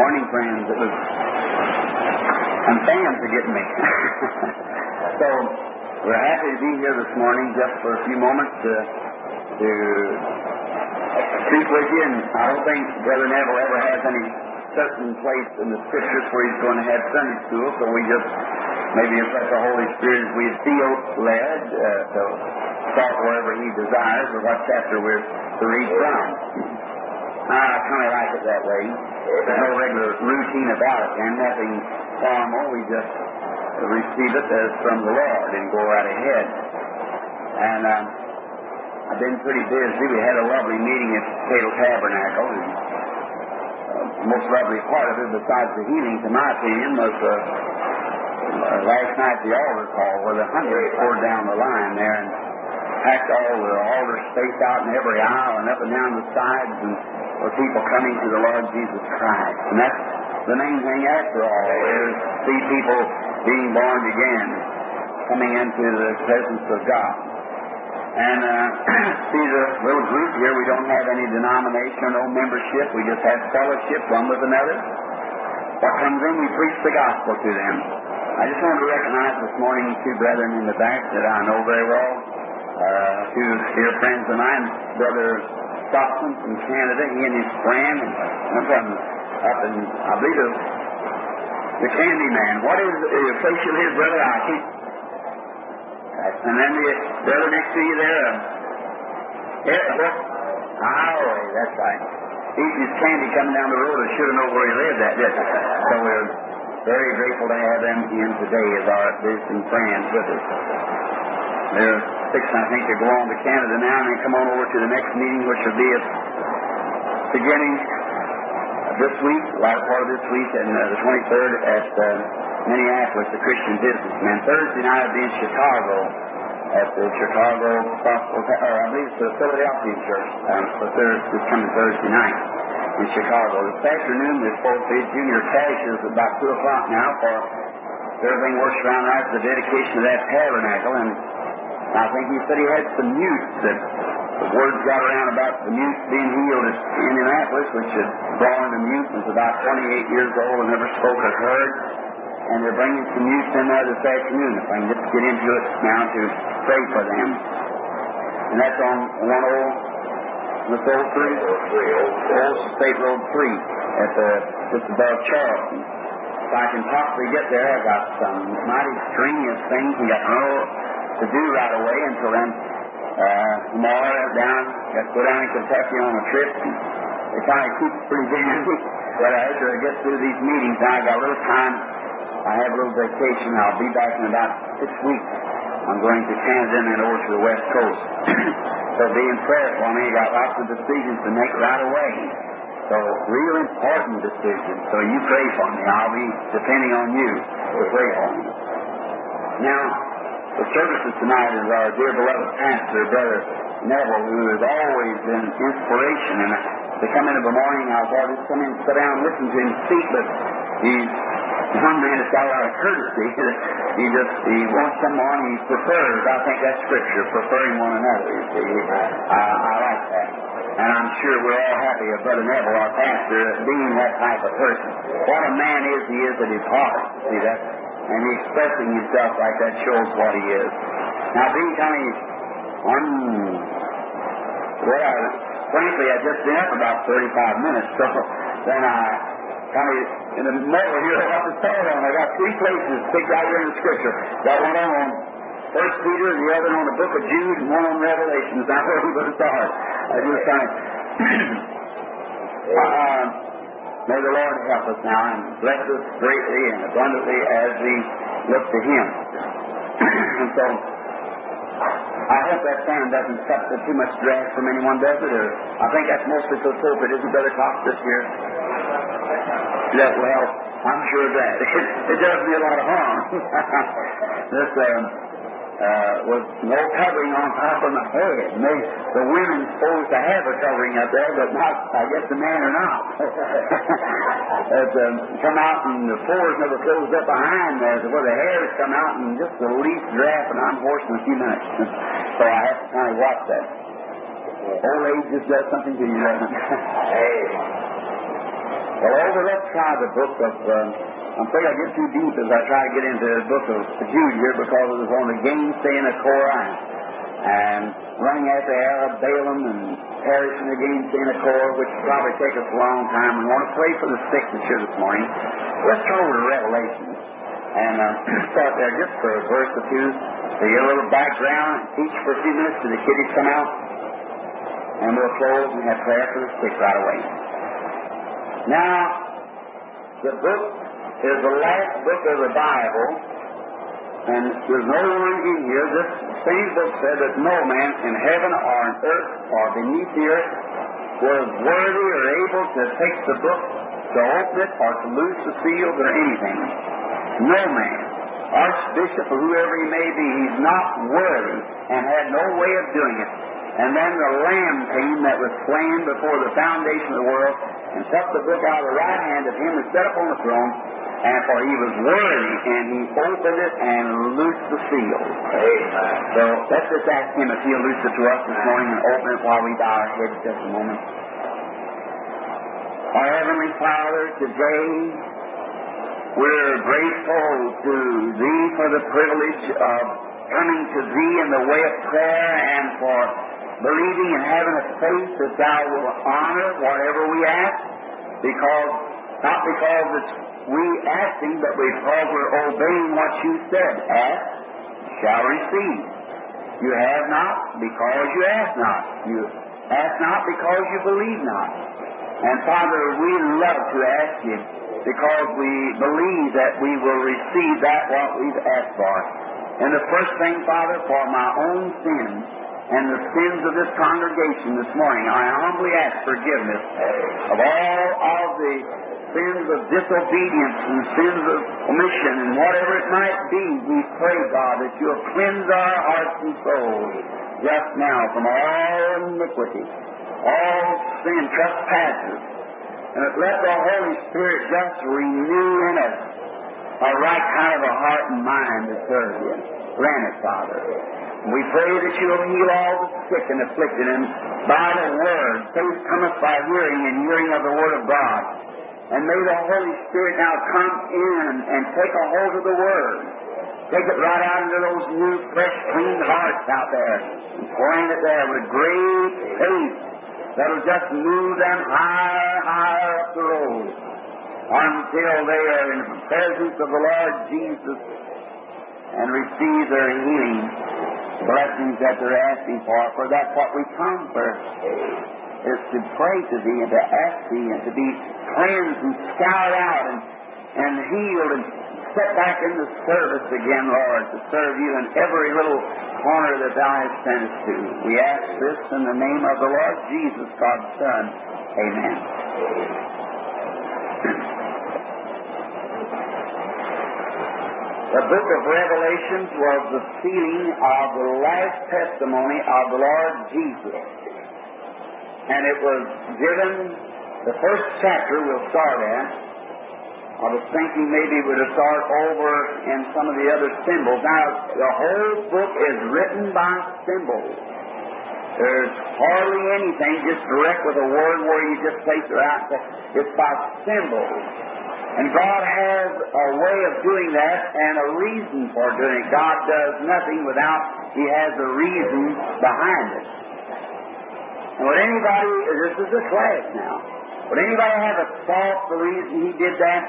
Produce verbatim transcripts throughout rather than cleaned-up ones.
Morning, friends. It was, and fans are getting me. So, we're happy to be here this morning just for a few moments to, to speak with you. And I don't think Brother Neville ever has any certain place in the Scriptures where he's going to have Sunday school, so we just maybe just let the Holy Spirit, as we feel led, uh, to start wherever he desires or what chapter we're to read from. I kind of like it that way. There's no regular routine about it, and nothing formal. We just receive it as from the Lord and go right ahead. And um, I've been pretty busy. We had a lovely meeting at Potato Tabernacle, and uh, the most lovely part of it, besides the healing, to my opinion, was uh, uh, last night the altar call, where the hundreds poured down the line there and packed all the altars spaced out in every aisle and up and down the sides, and for people coming to the Lord Jesus Christ. And that's the main thing after all, is see people being born again, coming into the presence of God. And uh, see the little group here, we don't have any denomination or no membership. We just have fellowship one with another. What comes in, we preach the gospel to them. I just wanted to recognize this morning two brethren in the back that I know very well. Uh, two dear friends of mine, Brother Stockton from Canada, he and his friend, and one from up in, I believe, it was the Candy Man. What is the official his brother? I can't. And then the brother next to you there, uh, yeah, what? Oh, that's right. Eating his candy coming down the road, I should have known where he lived at, didn't I? So we're very grateful to have them in today as our visiting friends with us. They're fixing, I think, to go on to Canada now and then come on over to the next meeting, which will be at beginning this week, the latter part of this week, and uh, the twenty-third at uh, Minneapolis, the Christian Businessman. Thursday night will be in Chicago at the Chicago Gospel, or I believe it's the Philadelphia Church. Um, so Thursday, this coming Thursday night in Chicago. This afternoon, there's supposed to be junior cash is about two o'clock now for everything works around right for the dedication of that tabernacle. And I think he said he had some mutes that the word got around about the mutes being healed at Indianapolis, which had born the mute, was about twenty-eight years old and never spoke or heard. And they're bringing some mutes in there this afternoon, if I can just get into it now to pray for them. And that's on one old, what's old three? Old State Road three, at the, just above Charleston. If I can possibly get there, I've got some mighty strenuous things and got no to do right away until then. Uh, tomorrow down, got to go down in Kentucky on a trip, and it kind of keeps pretty busy. But after I get through these meetings, now I got a little time. I have a little vacation. I'll be back in about six weeks. I'm going to Canada and then over to the West Coast. So be in prayer for me. I got lots of decisions to make right away. So real important decisions. So you pray for me. I'll be depending on you to pray for me. Now, the services tonight is our dear beloved pastor, Brother Neville, who has always been inspiration. And to come in of a morning, I thought I'd just come in and sit down and listen to him speak, but he's one man that's got a lot of courtesy. He just, he wants someone he prefers. I think that's Scripture, preferring one another, you see. I, I like that. And I'm sure we're all happy of Brother Neville, our pastor, being that type of person. What a man is he is at his heart, see that? And he expressing himself like that shows what he is. Now, being kind of one, well, I, frankly, I've just been up about thirty-five minutes, so then I kind of, in the middle here, I got to start on. I got three places picked out here in the Scripture. Got one on First Peter, the other on the book of Jude, and one on Revelations. That's where we're going to start. I just kind of, uh, may the Lord help us now and bless us greatly and abundantly as we look to Him. And so, I hope that fan doesn't cut too much drag from anyone, does it? Or I think that's mostly for the pulpit, isn't Brother Cox this year? That, well, I'm sure of that. It, it does me a lot of harm. This uh, uh, was no covering on top of my head. May, the women's supposed to have a covering up there, but not, I guess the man or not. It um, come out and the pores never closed up behind there, where the hairs come out and just the least draft, and I'm hoarse in a few minutes. So I have to kind of watch that. Old age just does something to you, doesn't it? Well, over, let's try the book of, um, I'm afraid I get too deep as I try to get into the book of Jude here because it was on the gainsaying of Korah and running after Arab, Balaam, and perishing the gainsaying of Korah, which will probably take us a long time. We want to pray for the sick that's here this morning. Let's turn over to Revelation and uh, start there just for a verse or two. So you get a little background, teach for a few minutes till the kiddies come out, and we'll close and have prayer for the sick right away. Now, the book is the last book of the Bible, and there's no one in here. This same book said that no man in heaven or on earth or beneath the earth was worthy or able to take the book, to open it, or to loose the seals or anything. No man, archbishop or whoever he may be, he's not worthy and had no way of doing it. And then the Lamb came that was slain before the foundation of the world and took the book out of the right hand of him and set upon the throne, and for he was worthy, and he opened it and loosed the seal. Amen. So let's just ask him if he'll loose it to us this morning and open it while we bow our heads just a moment. Our Heavenly Father, today we're grateful to Thee for the privilege of coming to Thee in the way of prayer and for believing and having a faith that Thou will honor whatever we ask, because not because it's we asking, but because we're obeying what You said. Ask, shall receive. You have not because you ask not. You ask not because you believe not. And Father, we love to ask You because we believe that we will receive that what we've asked for. And the first thing, Father, for my own sins and the sins of this congregation this morning, I humbly ask forgiveness of all of the sins of disobedience and sins of omission and whatever it might be. We pray, God, that You'll cleanse our hearts and souls just now from all iniquity, all sin, trespasses, and let the Holy Spirit just renew in us a right kind of a heart and mind to serve You. Grant it, Father. We pray that You'll heal all the sick and afflicted, and by the Word, faith cometh by hearing, and hearing of the Word of God. And may the Holy Spirit now come in and take a hold of the Word. Take it right out into those new, fresh, clean hearts out there, and point it there with great faith that'll just move them higher, higher up the road until they are in the presence of the Lord Jesus and receive their healing blessings that they're asking for. For that's what we come for, is to pray to Thee and to ask Thee and to be cleansed and scoured out and, and healed and set back in the service again, Lord, to serve You in every little corner that Thou hast sent us to. We ask this in the name of the Lord Jesus, God's Son. Amen. The book of Revelations was the sealing of the last testimony of the Lord Jesus. And it was given, the first chapter we'll start at. I was thinking maybe we'd start over in some of the other symbols. Now, the whole book is written by symbols. There's hardly anything just direct with a word where you just place it out. It's by symbols. And God has a way of doing that and a reason for doing it. God does nothing without He has a reason behind it. And would anybody, this is a class now, would anybody have a thought the reason He did that?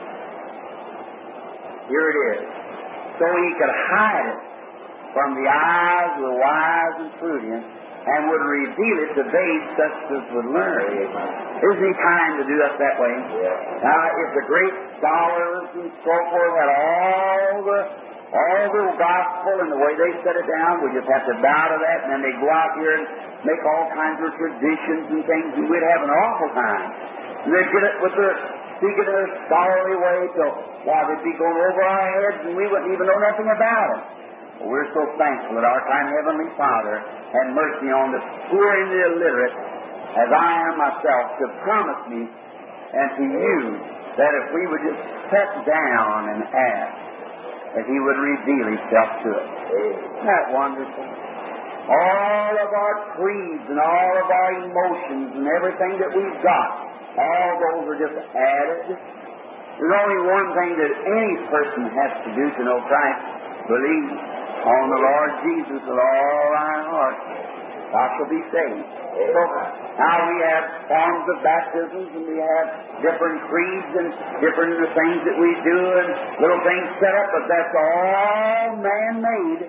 Here it is. So He could hide it from the eyes of the wise and prudent, and would reveal it to babes such as would learn. Isn't He kind to do us that way? Yeah. Now, if the great scholars and so forth had all the all the gospel and the way they set it down, we just have to bow to that, and then they go out here and make all kinds of traditions and things, and we'd have an awful time. And they'd get it with their speaking in their scholarly way till, why, they'd be going over our heads, and we wouldn't even know nothing about it. Well, we're so thankful that our kind Heavenly Father had mercy on the poor and the illiterate, as I am myself, to promise me and to you that if we would just sit down and ask, that He would reveal Himself to us. Isn't that wonderful? All of our creeds and all of our emotions and everything that we've got All those are just added. There's only one thing that any person has to do to know Christ. Believe on the Lord Jesus with all thine heart. Thou shalt be saved. So now we have forms of baptisms, and we have different creeds and different things that we do and little things set up, but that's all man-made.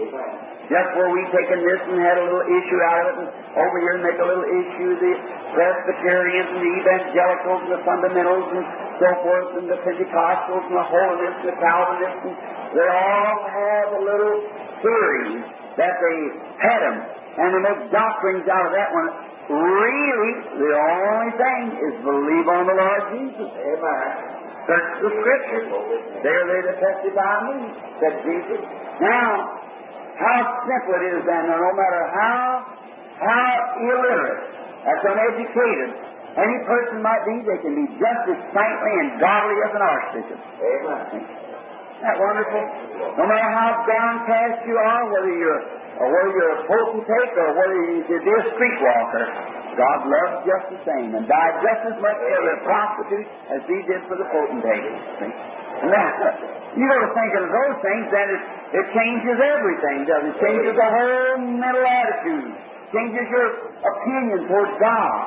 Just where we taken this and had a little issue out of it, and over here make a little issue, the Presbyterians and the Evangelicals and the Fundamentals and so forth, and the Pentecostals and the Holinists and the Calvinists, and they all have a little theory that they had them, and they make doctrines out of that one. Really, the only thing is believe on the Lord Jesus. Amen. Search the Scriptures. There they that testify me, said Jesus. Now, how simple it is then, no matter how how illiterate, as uneducated any person might be, they can be just as saintly and godly as an archbishop. Amen. Isn't that wonderful? No matter how downcast you are, whether you're or whether you're a potentate or whether you should be a streetwalker, God loves just the same and died just as much for the prostitute as He did for the potentate. See? And that, you go to thinking of those things, then it, it changes everything, doesn't it? It changes the whole mental attitude. Changes your opinion towards God.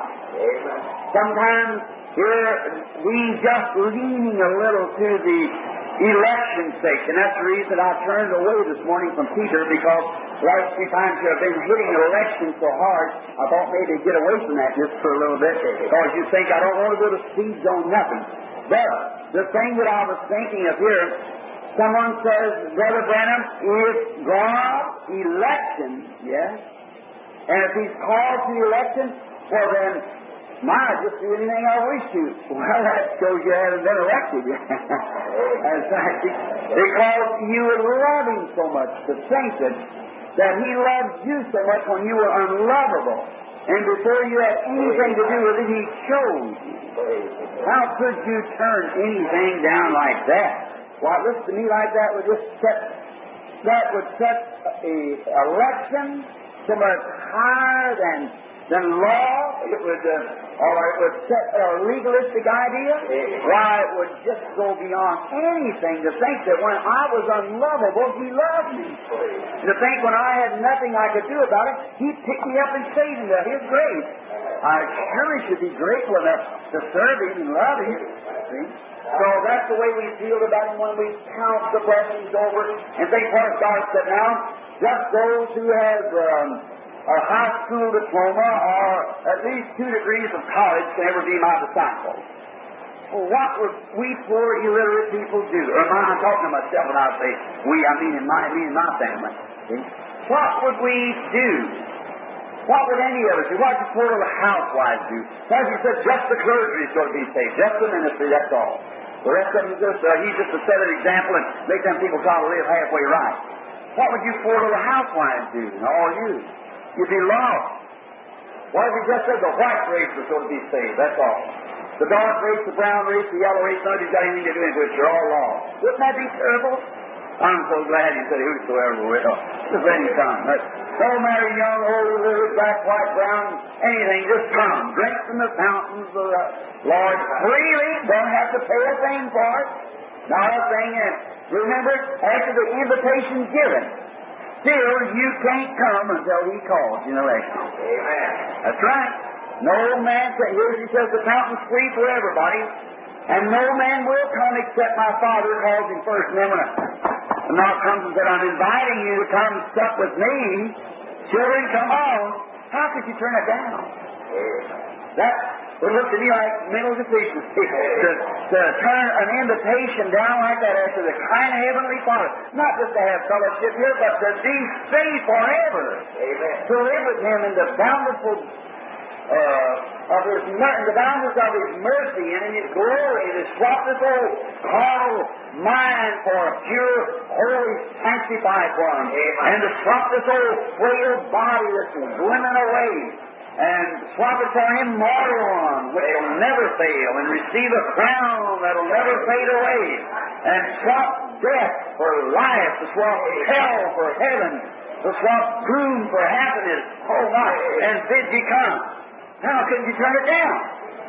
Sometimes here we just leaning a little to the election sake, and that's the reason I turned away this morning from Peter, because the last few times you have been hitting election so hard, I thought maybe get away from that just for a little bit, because you think I don't want to go to seeds on nothing. But the thing that I was thinking of here, someone says, Brother Branham, if God's election, yes, and if He's called to the election, well then, my, just do anything I wish to. Well, that shows you haven't been elected. In fact, because you would love Him so much, to think that, that He loved you so much when you were unlovable, and before you had anything to do with it, He chose you. How could you turn anything down like that? Why, listen to me, like that would just set, that would set a election so much higher than than law. It would, uh, or it would set a legalistic idea. Why, it would just go beyond anything to think that when I was unlovable, He loved me. And to think when I had nothing I could do about it, He picked me up and saved me by His grace. I surely should be grateful enough to serve Him and love Him. See? So that's the way we feel about Him when we count the blessings over and think what God said. Now, just those who have um, a high school diploma or at least two degrees of college can ever be my disciple. Well, what would we poor illiterate people do? Or am I talking to myself when I say we? I mean in my, I mean in my family. See? What would we do? What would any of us do? What would poor little housewives do? As you said, just the clergy is going to be saved. Just the ministry, that's all. The rest of them is just, uh, he's just to set an example and make them people try to live halfway right. What would you poor little housewives do? And all you? You'd be lost. What if we just said the white race was going to be saved? That's all. The dark race, the brown race, the yellow race, none of you've got anything to do with it. You're all lost. Wouldn't that be terrible? I'm so glad He said whosoever will. Just let Him come. No matter young, old, little, black, white, brown, anything, just come. Drink from the fountains of the Lord freely. Don't have to pay a thing for it. Not a thing. And remember, after the invitation's given, still, you can't come until He calls you in election. Amen. That's right. No man, here He says the fountain's free for everybody, and no man will come except my Father calls him first. And then when a, a knock comes and said, I'm inviting you to come sup with me, children, come on. How could you turn it down? That would look to me like mental deficiency to, to turn an invitation down like that after the kind of Heavenly Father. Not just to have fellowship here, but to be saved forever. Amen. To live with Him in the bountiful uh, of His in the boundaries of His mercy and in His glory, to swap this old carnal mind for a pure, holy, sanctified one. Amen. And to swap this old frail body that's glimmering away, and swap it for an immortal one, which will never fail, and receive a crown that will never fade away, and swap death for life, to swap hell for heaven, to swap gloom for happiness, oh my, and bid you come. How could you turn it down?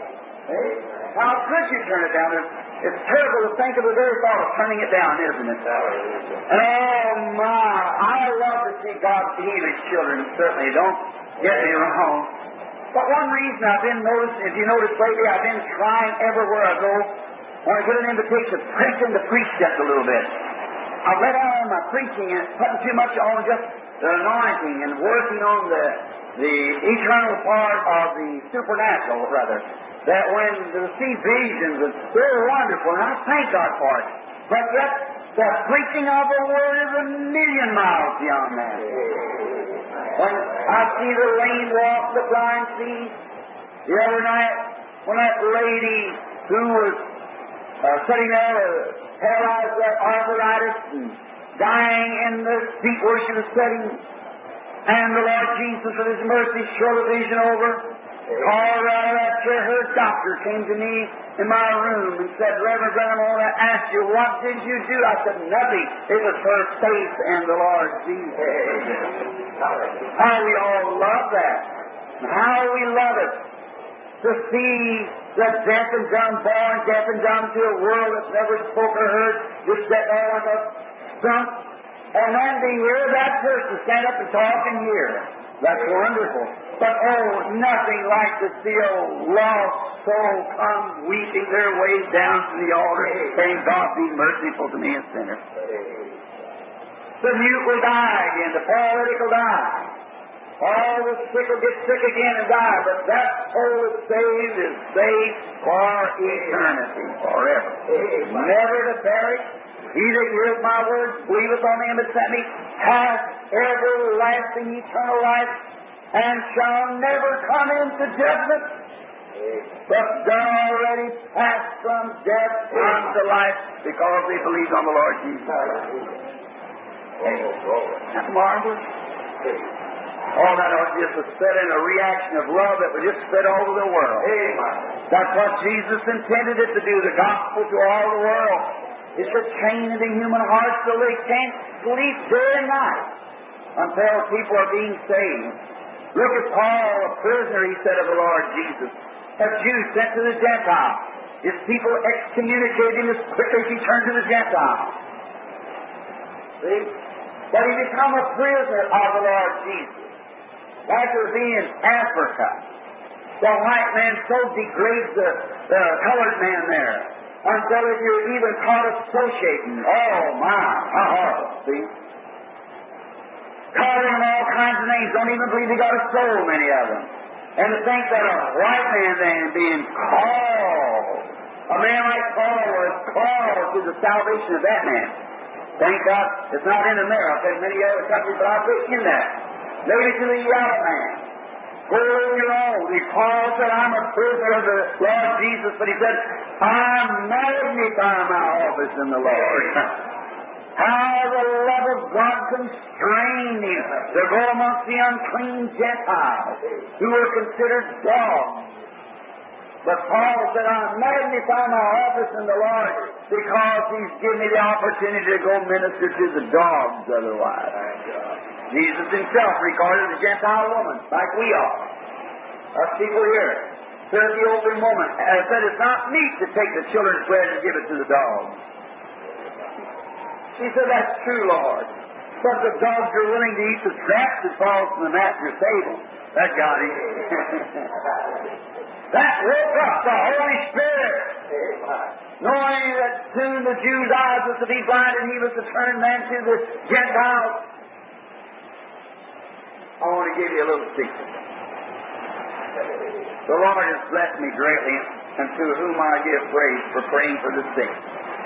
How could you turn it down? It's, it's terrible to think of the very thought of turning it down, isn't it? Oh, my. I love to see God heal His children, certainly. Don't get me wrong. But one reason I've been noticing, if you notice lately, I've been trying everywhere I go, when I get an invitation, pressing to preach just a little bit. I've let out on my preaching and putting too much on just the anointing and working on the the eternal part of the supernatural, rather. That when to see visions, it's so wonderful, and I thank God for it. But yet, the preaching of the Word is a million miles beyond that. When I see the lame walk, the blind see. The other night, when that lady who was uh, sitting there, uh, paralyzed with arthritis and dying in the seat where she was sitting, and the Lord Jesus, with His mercy, showed the vision over, called out of that chair. Her doctor came to me in my room and said, Reverend Branham, I want to ask you, what did you do? I said, nothing. It was her faith in the Lord Jesus. How we all love that. How we love it. To see the deaf and dumb born, deaf and dumb to a world that's never spoke or heard, just sitting there like a stump. And then to hear that person stand up and talk and hear. That's wonderful. But oh, nothing like to see a lost soul come weeping their way down to the altar, saying, God be merciful to me, a sinner. The mute will die again. The paralytic will die. All the sick will get sick again and die. But that soul that's saved is saved for eternity, forever. Never to perish. He that heareth my words, believeth on Him that sent me, hath everlasting eternal life, and shall never come into judgment, but done already passed from death unto life, because they believed on the Lord Jesus. That's marvelous. All that ought just to set in a reaction of love that would just spread all over the world. That's what Jesus intended it to do, the gospel to all the world. It's a chain into human hearts so they can't sleep day and night until people are being saved. Look at Paul, a prisoner, he said, of the Lord Jesus. A Jew sent to the Gentiles. His people excommunicated him as quick as he turned to the Gentiles. See? But he became a prisoner of the Lord Jesus. After being in Africa, the white man so degrades the, the colored man there until you're even caught associating. Oh, my, how horrible, see? Calling them all kinds of names. Don't even believe they got a soul, many of them. And to think that a white man then being called, a man like Paul was called to the salvation of that man. Thank God it's not in America and many other countries, but I put in that. Maybe to the yellow man. Go on your own. Paul said, I'm a prisoner of the Lord Jesus, but he said, I magnify my office in the Lord. How the love of God constrained him to go amongst the unclean Gentiles who were considered dogs. But Paul said, I magnify my office in the Lord because He's given me the opportunity to go minister to the dogs otherwise. Jesus Himself regarded the Gentile woman like we are. Us people here. The Ethiopian woman said, it's not meet to take the children's bread and give it to the dogs. She said, that's true, Lord. But the dogs are willing to eat the scraps that falls from the master's table. That got him. That woke up the Holy Spirit. Knowing that soon the Jews' eyes was to be blinded and He was to turn them to the Gentiles. I want to give you a little secret. The Lord has blessed me greatly, and to whom I give praise for praying for the sick.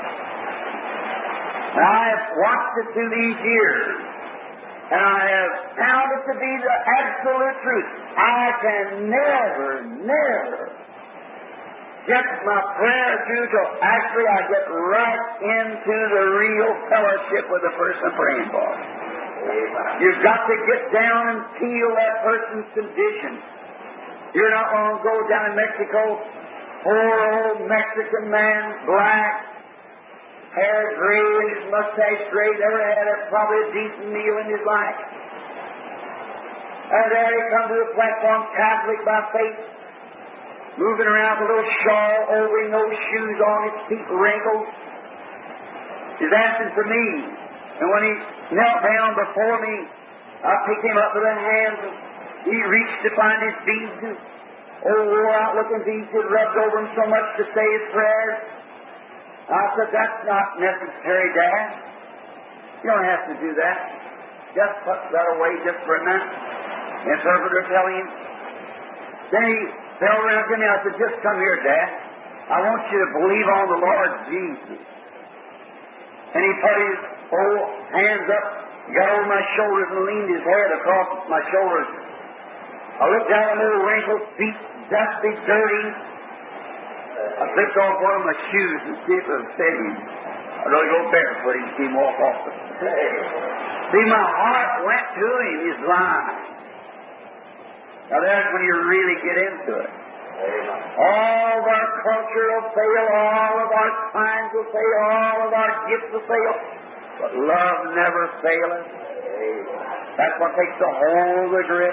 And I have watched it through these years, and I have found it to be the absolute truth. I can never, never get my prayer through till actually I get right into the real fellowship with the person I'm praying for. You've got to get down and feel that person's condition. You're not long ago down in Mexico, poor old Mexican man, black, hair gray and his mustache gray, never had a, probably a decent meal in his life. And there he comes to the platform, Catholic by faith. moving around with a little shawl over him, no shoes on, his feet wrinkled. He's asking for me. And when he knelt down before me, I picked him up with the hands, and he reached to find his beads, and old wore-out-looking beads had rubbed over him so much to say his prayers. I said, that's not necessary, Dad. You don't have to do that. Just put that away just for a minute. The interpreter telling him. Then he fell around to me. I said, just come here, Dad. I want you to believe on the Lord Jesus. And he put his old hands up, got over my shoulders, and leaned his head across my shoulders. I looked down at the little wrinkled feet, dusty, dirty. I flipped off one of my shoes and see if it would fit him. I'd only go barefoot and see him walk off the See, my heart went to him, his line. Now there's when you really get into it. All of our culture will fail, all of our signs will fail, all of our gifts will fail, but love never faileth. That's what takes the whole of the grip.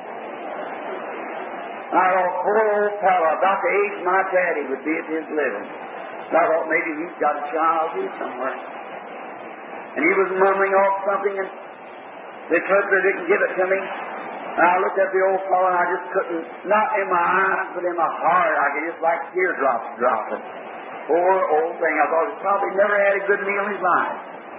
I thought, poor old fellow, about the age my daddy would be at his living. I thought maybe he's got a child here somewhere. And he was murmuring off something, and the interpreter didn't give it to me. And I looked at the old fellow, and I just couldn't, not in my eyes, but in my heart, I could just like teardrops dropping. Poor old thing. I thought he probably never had a good meal in his life.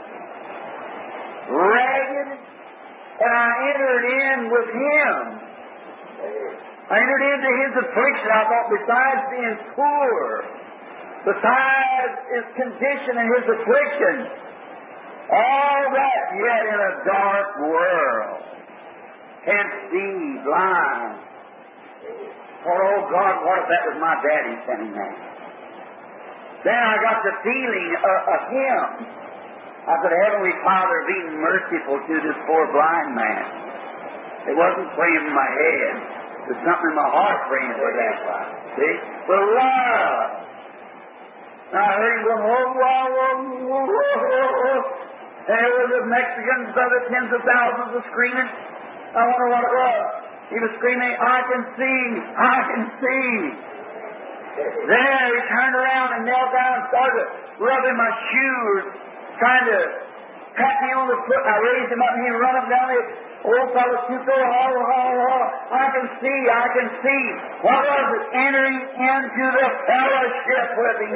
Ragged, and I entered in with him. I entered into his affliction. I thought, besides being poor, besides his condition and his affliction, all that yet in a dark world, can see blind. For oh God, what if that was my daddy sending that? Then I got the feeling of, of him. I said, Heavenly Father, be merciful to this poor blind man. It wasn't praying in my head. There's something in my heart praying for that. See? For love. And I heard him going, whoa, whoa, whoa, whoa, whoa. And there was the Mexicans, other tens of thousands of screaming. I wonder what it was. He was screaming, I can see, I can see. Then he turned around and knelt down and started rubbing my shoes, trying to pat me on the foot. I raised him up and he run up down there. Old fellow, two foot, oh, oh, oh, I can see, I can see. What was it? Entering into the fellowship with him.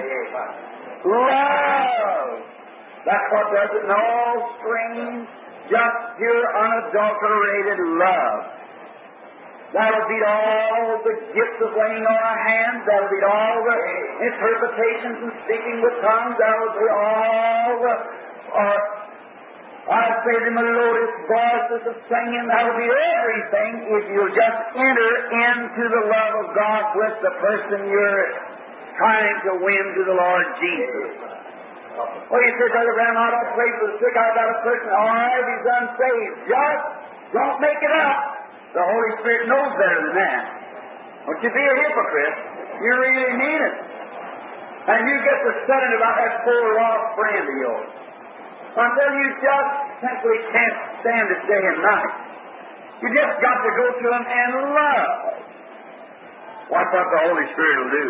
Love. That's what does it. No strings, just pure, unadulterated love. That'll beat all the gifts of laying on our hands. That'll beat all the interpretations and speaking with tongues. That'll beat all the... Uh, I say the melodious voices of singing, that'll be everything if you'll just enter into the love of God with the person you're trying to win to the Lord Jesus. Well, you say, Brother Branham, I don't pray for the sick, I've got a person, all right, he's unsaved. Just don't make it up. The Holy Spirit knows better than that. Don't you be a hypocrite. You really mean it. And you get to studying about that poor lost friend of yours. Until you just simply can't stand it day and night. You just got to go to Him and love. Watch what the Holy Spirit will do.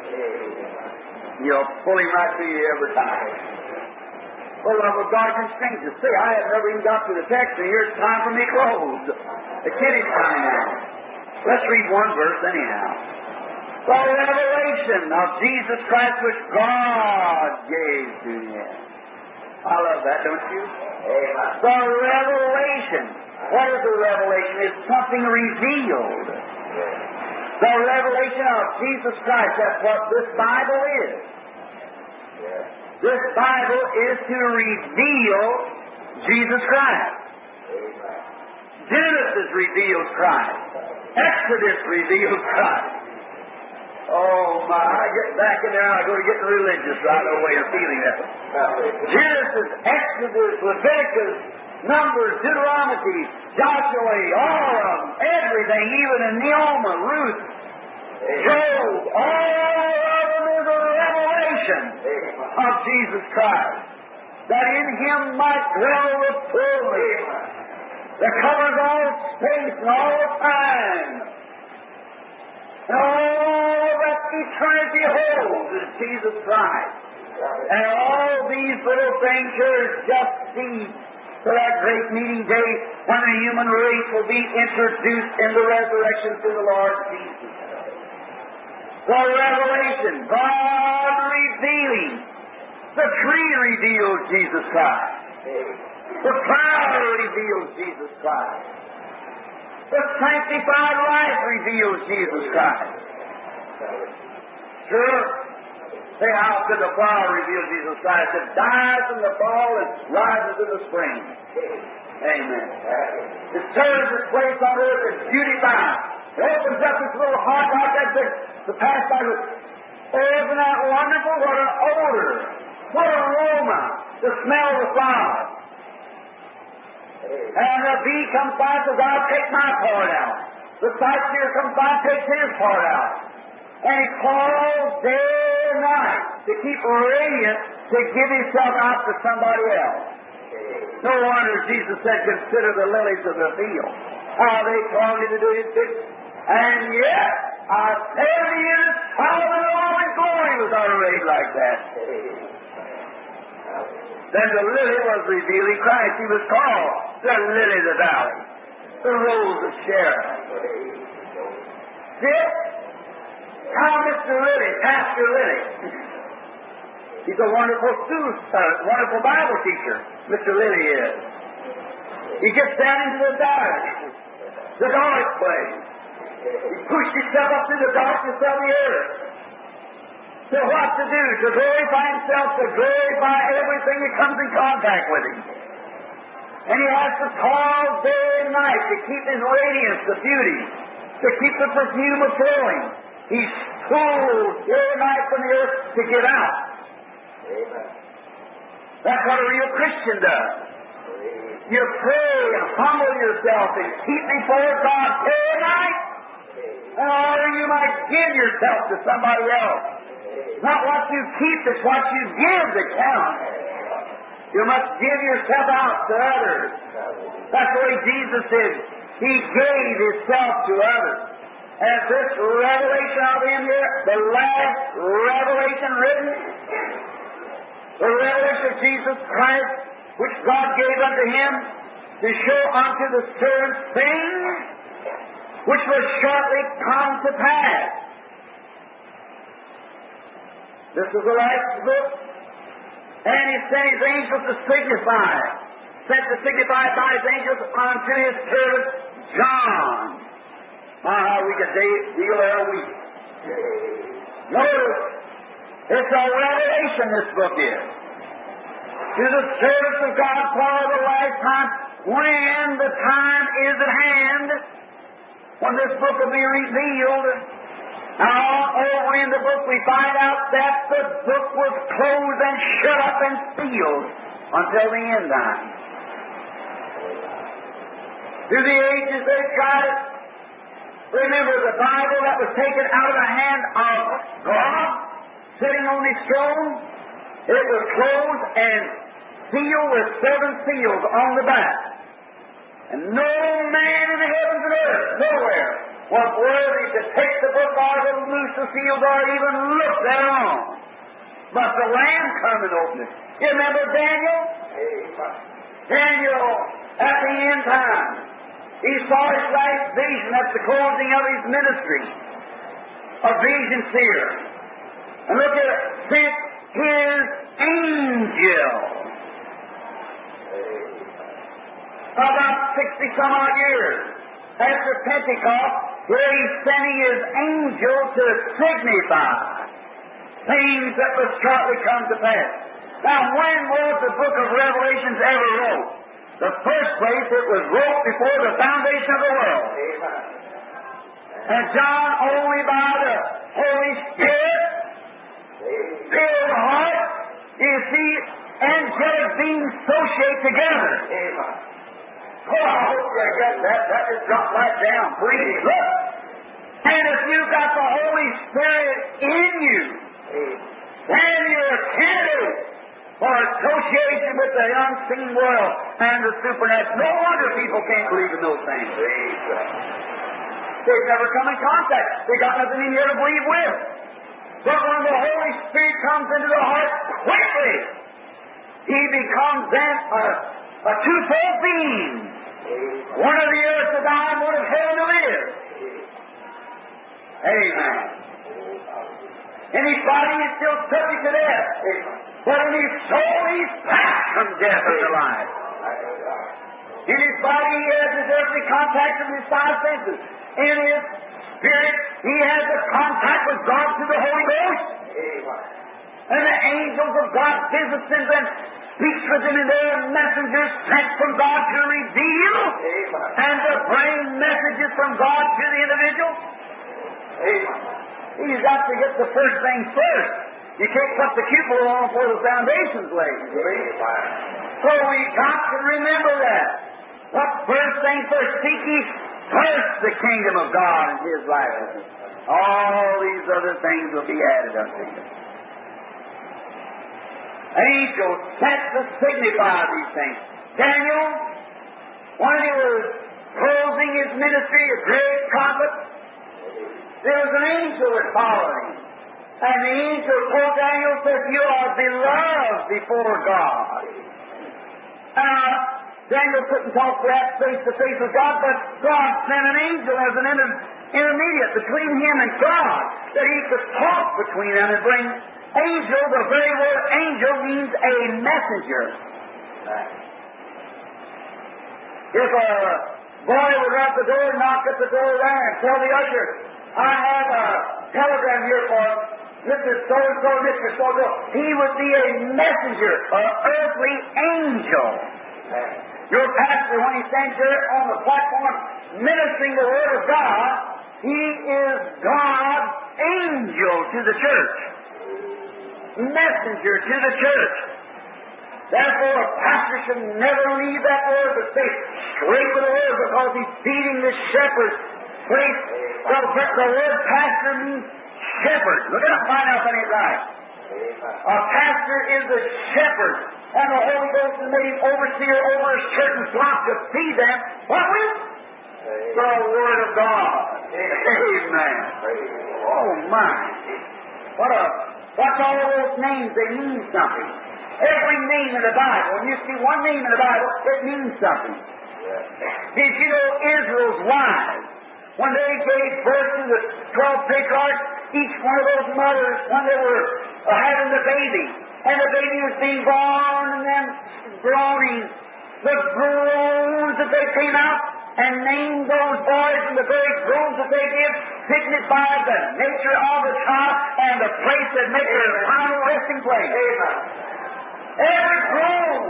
He'll pull Him right to you every time. Well, love of God can change us. See, I have never even got to the text, and here's time for me closed. The kiddie's time now. Let's read one verse anyhow. The revelation of Jesus Christ which God gave to Him. I love that, don't you? Amen. The revelation. What is the revelation? It's something revealed. The revelation of Jesus Christ. That's what this Bible is. This Bible is to reveal Jesus Christ. Genesis reveals Christ. Exodus reveals Christ. Oh my, I get back in there and I go to getting religious right away of feeling that. Genesis, Exodus, Leviticus, Numbers, Deuteronomy, Joshua, all of them, everything, even in Neoma, Ruth, Job, all of them is a revelation of Jesus Christ. That in Him might dwell the fullness that covers all space and all time. And all of eternity holds is Jesus Christ. And all these little things here is just seeds for that great meeting day when the human race will be introduced in the resurrection to the Lord Jesus. The revelation, God revealing. The tree reveals Jesus Christ. The flower reveals Jesus Christ. The sanctified life reveals Jesus Christ. Sure. Say, how could the flower reveal Jesus Christ? It dies in the fall and rises in the spring. Amen. It turns its place on earth and beautifies. It opens up its little heart like that to pass by. Oh, isn't that wonderful? What an odor. What an aroma to smell the flower. And the bee comes by and says, I'll take my part out. The sightseer comes by and takes his part out. And he calls day and night to keep radiant to give himself out to somebody else. No wonder Jesus said, consider the lilies of the field. How they toiled to do his business. And yet, I tell you, Solomon in all his glory was not arrayed like that. Then the lily was revealing Christ. He was called the lily of the valley, the rose of Sharon. See? How Mister Lilly, Pastor Lilly, he's a wonderful student, uh, wonderful Bible teacher, Mister Lilly is. He gets down into the dark, the dark place. He pushed himself up through the darkness of the earth. So what to do? To glorify himself, to glorify everything that comes in contact with him. And he has to toil day and night to keep his radiance, the beauty, to keep the perfume of flowing. He's pulled day and night from the earth to get out. Amen. That's what a real Christian does. You pray and humble yourself and keep before God day and night. Or you might give yourself to somebody else. Not what you keep, it's what you give that counts. You must give yourself out to others. That's the way Jesus did. He gave Himself to others. And this revelation of Him here, the last revelation written, the revelation of Jesus Christ, which God gave unto Him to show unto the servants things which will shortly come to pass. This is the last book. And He sent His angels to signify, sent to signify by His angels unto His servant John. My, how we could deal there a week. Notice, it's a revelation this book is. To the servants of God for the last time, when the time is at hand, when this book will be revealed. Now, over in the book we find out that the book was closed and shut up and sealed until the end time. Through the ages they tried it. Remember the Bible that was taken out of the hand of God, sitting on His throne? It was closed and sealed with seven seals on the back. And no man in the heavens and earth, nowhere, was worthy to take the book or to loose the seals or even look thereon. But the Lamb come and opened it. You remember Daniel? Daniel, at the end time, he saw his last vision at the closing of his ministry. A vision seer. And look at it. Sent his angel. About sixty some odd years after Pentecost, where He's sending His angel to signify things that will shortly come to pass. Now, when was the book of Revelations ever wrote? The first place it was wrote before the foundation of the world. Amen. And John, only by the Holy Spirit, filled the heart, you see, angelic beings associate together. Amen. Oh, I hope you get that. That just dropped right down. Breathe. Look. And if you've got the Holy Spirit in you, then you're a candidate for association with the unseen world and the supernatural. No wonder people can't believe in those things. They've never come in contact. They've got nothing in here to believe with. But when the Holy Spirit comes into the heart quickly, he becomes then a, a twofold being. One of the earth to die and one of heaven to live. Amen. In his body is still subject to death. But in his soul he's passed from death unto life. In his body he has his earthly contact with his five senses. In his spirit he has a contact with God through the Holy Ghost. And the angels of God visit him and speaks with him, and they are messengers sent from God to reveal and to bring messages from God to the individual. He's got to get the first thing first. You can't put the cupola on before the foundation's laid. So we got to remember that. What first thing first? Seek ye first the kingdom of God and His righteousness. All these other things will be added unto you. Angels sent to signify these things. Daniel, when he was closing his ministry, a great prophet, there was an angel that followed him. And the angel told Daniel, said, you are beloved before God. Uh, Daniel couldn't talk perhaps face to face with God, but God sent an angel as an inter- intermediate between him and God, that he could talk between them and bring angel. The very word angel means a messenger. If a boy would run at the door, knock at the door there, and tell the usher, I have a telegram here for Mister So-and-so, Mister So-and-so, he would be a messenger, an earthly angel. Your pastor, when he stands there on the platform ministering the Word of God, he is God's angel to the church. Messenger to the church. Therefore, a pastor should never leave that word, but stay straight with the word, because he's feeding the shepherd. Place, the, the word pastor means shepherd. Look it up, find out if that ain't right. A pastor is a shepherd, and the Holy Ghost has made him overseer over a certain flock to feed them. What with? The Word of God. Amen. Oh my! What a What's all those names? They mean something. Every name in the Bible, when you see one name in the Bible, it means something. Did you know Israel's wives, when they gave birth to the twelve patriarchs, each one of those mothers, when they were uh, having the baby, and the baby was being born, and then groaning, the groans that they came out, and named those boys, and the very groans that they did signified the nature of the child and the place that makes their final resting place. Amen. Every groan.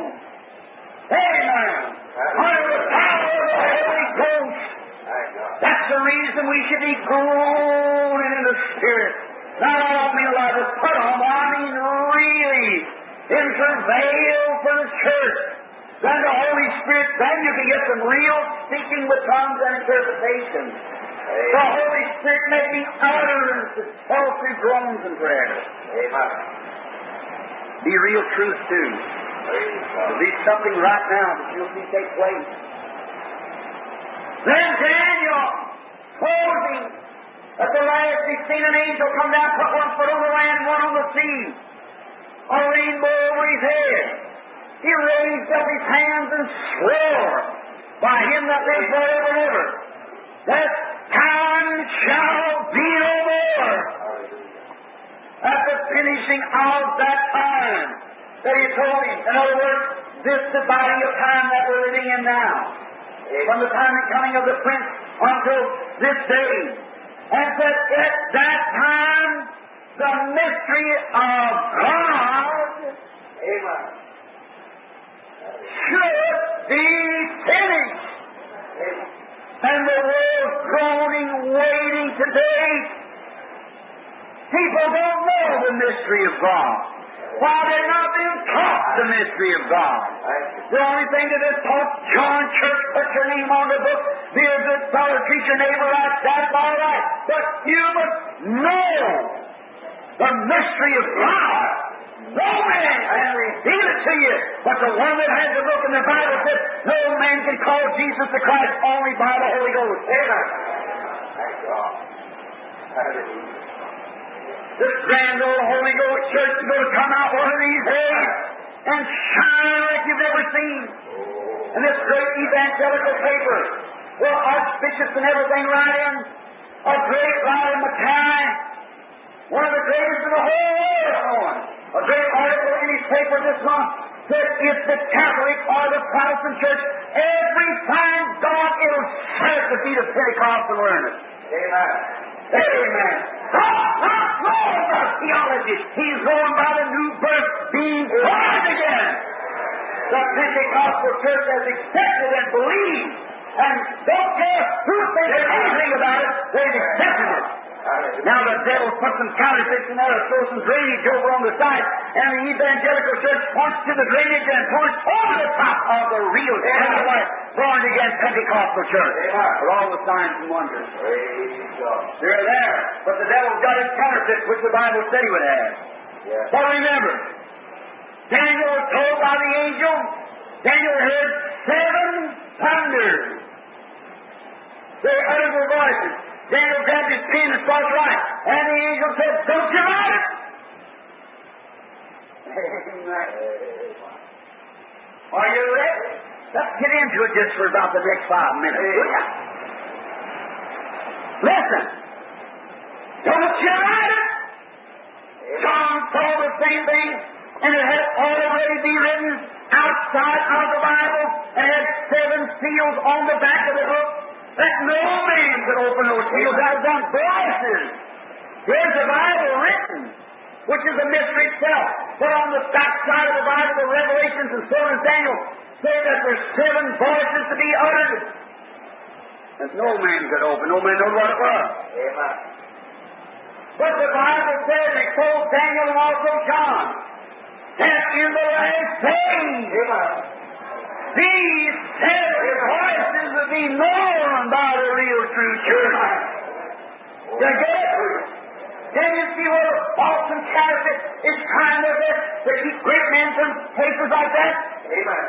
Amen. Under the power of the Holy Ghost. That's the reason we should be groaning in the Spirit. Not all mean like to put on, but I mean really in travail for the church. Then the Holy Spirit, then you can get some real speaking with tongues and interpretation. Amen. The Holy Spirit making utterance to tell through groans and prayers. Amen. Be real truth too. There'll be something right now that you'll see take place. Then Daniel, closing, at the last he's seen an angel come down, put one foot on the land and one on the sea. A rainbow over his head. He raised up his hands and swore by him that lives forever and ever, that time shall be no more. At the finishing of that time that he told him, in other words, this dividing of time that we're living in now, from the time and coming of the Prince until this day, and that at that time the mystery of God, amen, should be finished. And the world groaning, waiting today. People don't know the mystery of God. Why, they're not being taught the mystery of God. The only thing that is taught, join church, put your name on the book, be a good fellow, treat your neighbor right, that's all right. But you must know the mystery of God. No man can reveal it to you, but the one that has the book in the Bible says, no man can call Jesus the Christ only by the Holy Ghost. Amen. Thank God. this grand old Holy Ghost church is going to come out one of these days and shine like you've never seen. And this great evangelical paper, well, archbishops and everything write in, a great writer, Mackay, one of the greatest in the whole world, a great article in his paper this month, said if the Catholic or the Protestant church every time God it'll set the feet of Pentecost and learn it. Amen. Amen. God not knows about theology. He's going by the new birth, being born again. The Pentecostal church has accepted and believed, and don't care who thinks anything about it, they've accepted it. Now the devil put some counterfeits in there to throw some drainage over on the side, and the evangelical church points to the drainage and points over the top of the real, Catholic, born again Pentecostal church. For all the signs and wonders. They're there. But the devil's got his counterfeits, which the Bible said he would have. But remember, Daniel was told by the angel, Daniel heard seven thunders. They uttered their voices. Daniel grabbed his pen and started to write. And the angel said, don't you write it? Are you ready? Let's get into it just for about the next five minutes, will you? Listen. Don't you write it? John saw the same thing, and it had already been written outside of the Bible, and had seven seals on the back of the book, that no man could open those seals out of them voices. Here's the Bible written, which is a mystery itself. But on the back side of the Bible, the Revelations and so on, Daniel say that there's seven voices to be uttered. That no man could open. No man knows what it was. Amen. But the Bible says, it told Daniel and also John, that in the last days, Amen, these seven voices will be known by the real true church. You get it? Then you see where the false and counterfeit is trying their best to keep great men from places like that? Amen.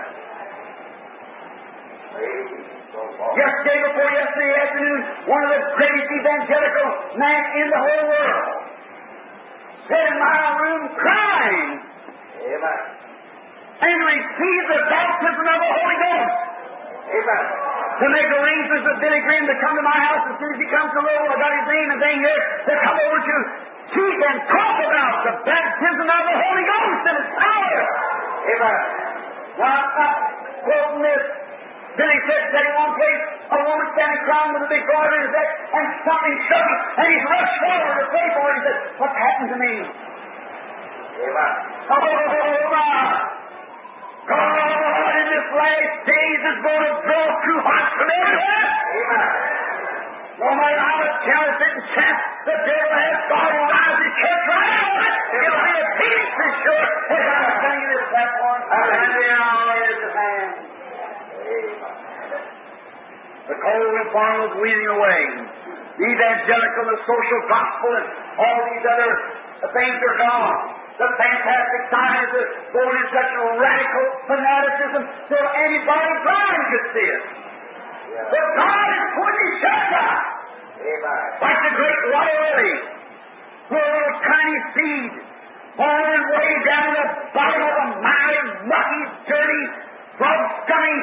Yesterday, before yesterday afternoon, one of the greatest evangelical men in the whole world sat in my room crying. Amen. And received the baptism of the Holy Ghost. Amen. To make arrangements with Billy Graham to come to my house as soon as he comes to Louisville. I got his name and thing here to come over to teach and talk about the baptism of the Holy Ghost and its power. Amen. Now, I'm quoting this. Billy said that in one place, a woman standing crying with a big garter in his neck, and something shook him, and he rushed forward to pray for her. He said, what's happened to me? Amen. Oh, my. God in this last days is going to draw true hearts from everywhere. Amen. No matter how much counterfeit and chance the devil has, God will rise his church right out of it. It'll be a peace for sure. As I'm singing this platform, and the hour is at hand. The cold reform was weaning away. The evangelical, the social gospel, and all these other things are gone. The fantastic science is going in such radical fanaticism so anybody blind could see it. Yeah. But God is putting His church out. Amen. Like the great water lily, who a little tiny seed born way down the bottom of a mighty, mucky, dirty, frog scummy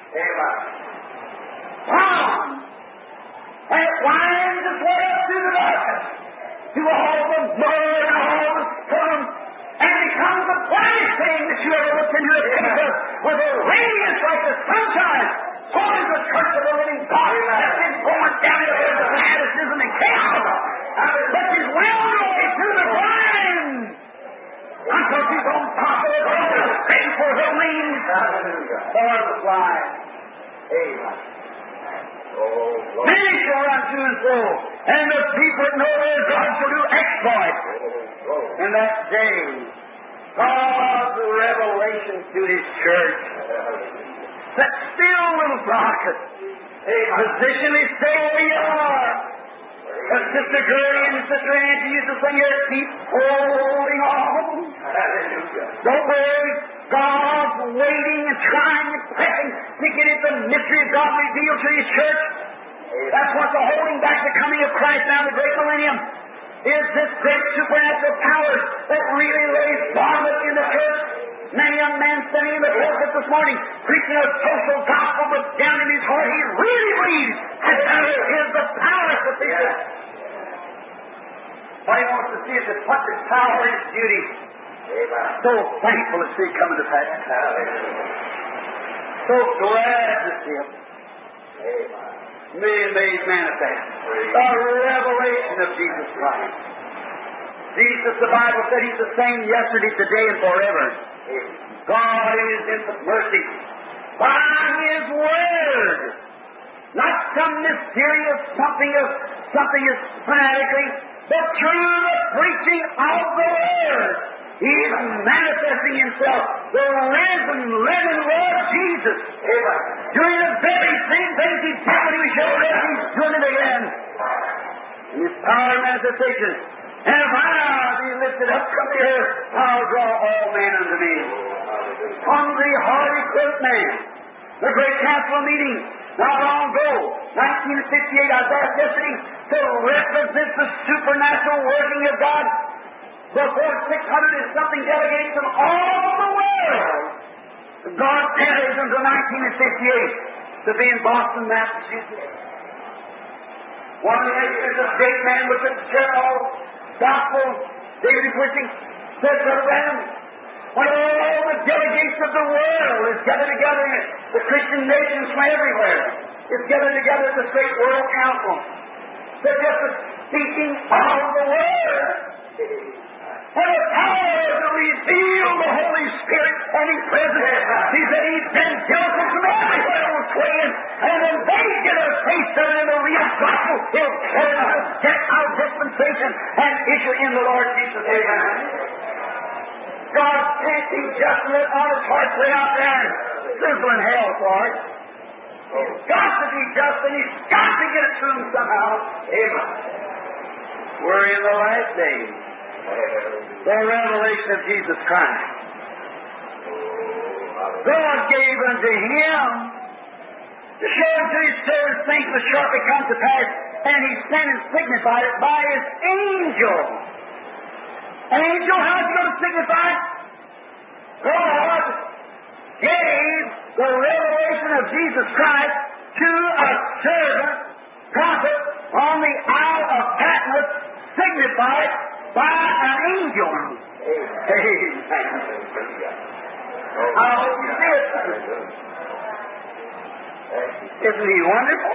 pond. And it winds its way up through the darkness, through all the mud and all the storm, and becomes the brightest thing that you ever looked into a picture, with a radiance like the sunshine. So is the church of the living God that's been going down to the fanaticism and chaos, but is well away through the blind until she's on top of the world, ready for her wings. For the fly. Amen. Many shall run to and fro, and the people that know their God shall do exploits. In that day, God's revelation to His church, that still little rocket, positionally stay where you are. But Sister Gertie and Sister Angie used to sing here, keep holding on. Don't worry, God's waiting and trying and pressing to get at the mystery of God revealed to His church. That's what's the holding back the coming of Christ now in the great millennium. is this great supernatural power that really lays dormant in the church. Many young men standing in the pulpit this morning preaching a social gospel, but down in his heart he really believes that there is the power to see it. What he wants to see is to put his power in his beauty. So thankful to see it coming to pass. So glad to see him. May it be manifest. The revelation of Jesus Christ. Jesus, the Bible said He's the same yesterday, today, and forever. God in His infinite mercy, by His Word, not some mysterious something of something is fanatically, but through the preaching of the Word, He's manifesting Himself, the risen, living Lord Jesus, doing the very same things He did when He was here, He's doing it again. In His power and manifestation. And if I be lifted up from the earth, I'll draw all men unto me. Hungry, hardy, quick man. The great council meeting not long ago, nineteen fifty-eight, I was asked yesterday to represent the supernatural working of God before six hundred and something delegates from all the world. God sent us until nineteen fifty-eight to be in Boston, Massachusetts. One of the nations, this great man with the general gospel, David Whitting, said to them, when all the delegates of the world is gathered together, the Christian nations from everywhere is gathered together at this great world council, they're just speaking of the Word. And the power to reveal the Holy Spirit and His presence. He said He's been jealous from everywhere on swaying, and when they get a taste of it in the real gospel, He'll turn out, get out dispensation and issue in the Lord Jesus. Amen. God can't be just let honest hearts lay out there and sizzle in hell for it. He's got to be just, and He's got to get it to them somehow. Amen. We're in the last days. The revelation of Jesus Christ. God gave unto Him to show unto His servants things which shortly come to pass, and He sent and signified it by His angel. An angel, how is He going to signify it? God gave the revelation of Jesus Christ to a servant, prophet, on the Isle of Patmos, signified by an angel. Amen. I hope you see it. Isn't He wonderful?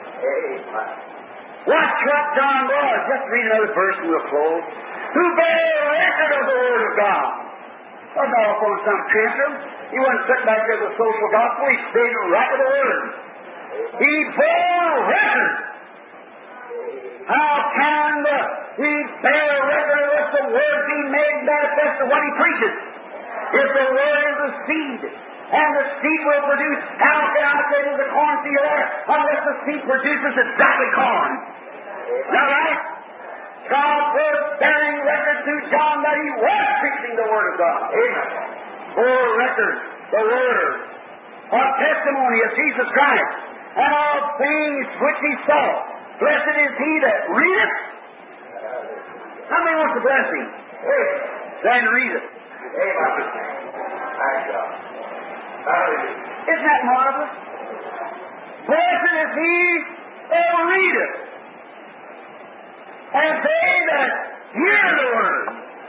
Watch what John was. Just read another verse and we'll close. Who bare record of the Word of God. Wasn't off on some tantrum. He wasn't sitting back there with the social gospel. He stayed right with the Word. He bore record. How can the, he bear record unless the Word be made manifest of what He preaches? If the Word is the seed, and the seed will produce, how can I say to the cornfield there, unless the seed produces exactly corn? Is that right? God was bearing record to John that He was preaching the Word of God. Amen. Bore record, the Word, a testimony of Jesus Christ, and all things which He saw. Blessed is he that readeth. How many wants the blessing? Then read it. Isn't that marvelous? Blessed is he that readeth, and they that hear the word,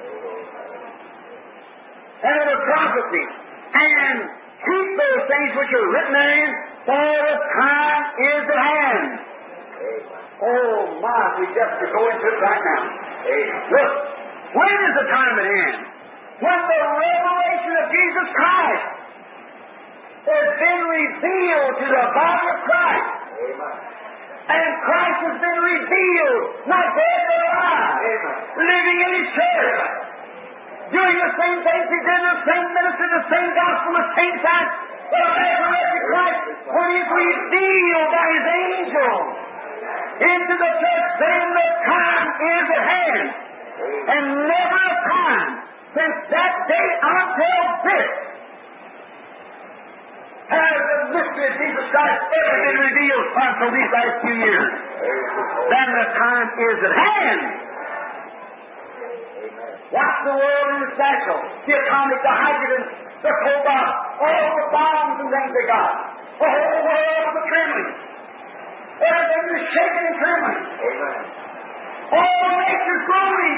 and of the prophecy, and keep those things which are written therein, for the time is at hand. Oh my, we just could go into it right now. Look, when is the time at hand? When the revelation of Jesus Christ has been revealed to the body of Christ. And Christ has been revealed, not dead but alive, living in His church, doing the same things He did, the same ministry, the same gospel, the same time. The resurrected Christ, when He is revealed by His angel into the church, then the time is at hand. And never a time since that day until this has the mystery of Jesus Christ ever been revealed until these last few years. Then the time is at hand. Watch the world in its natural. The atomic, the hydrogen, the cobalt, all the bombs and things they got. The whole world is trembling. Everything is shaking and trembling. Amen. All nature's groaning.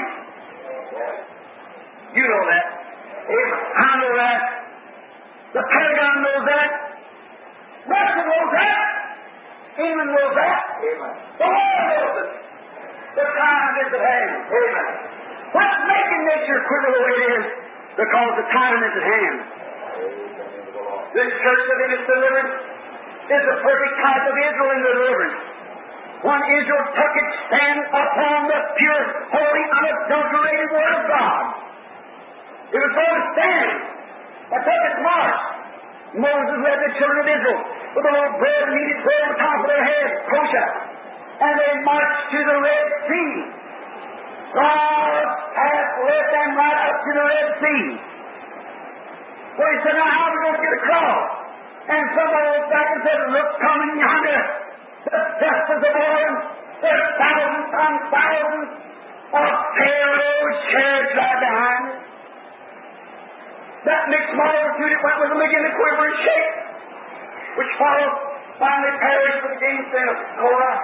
You know that. Amen. I know that. The Pentagon knows that. Russia knows that. England knows that. Amen. The world knows it. The time is at hand. Amen. What's making nature quiver the way it is? Because the time is at hand. This church that in its deliverance is a perfect type of Israel in the deliverance. When Israel took its stand upon the pure, holy, unadulterated Word of God. It was going to stand. That took its march. Moses led the children of Israel with a little bread and kneaded bread on top of their heads, kosher. And they marched to the Red Sea. God hath led them right up to the Red Sea. Well, he said, now how are we going to get across? And somebody looked back and said, look, coming yonder, the dust of the morning, there's thousands and thousands of Pharaoh's chariots right behind it. That mixed multitude, it went with them again to quiver and shake, which followed, finally perished with the gainsaying of Korah.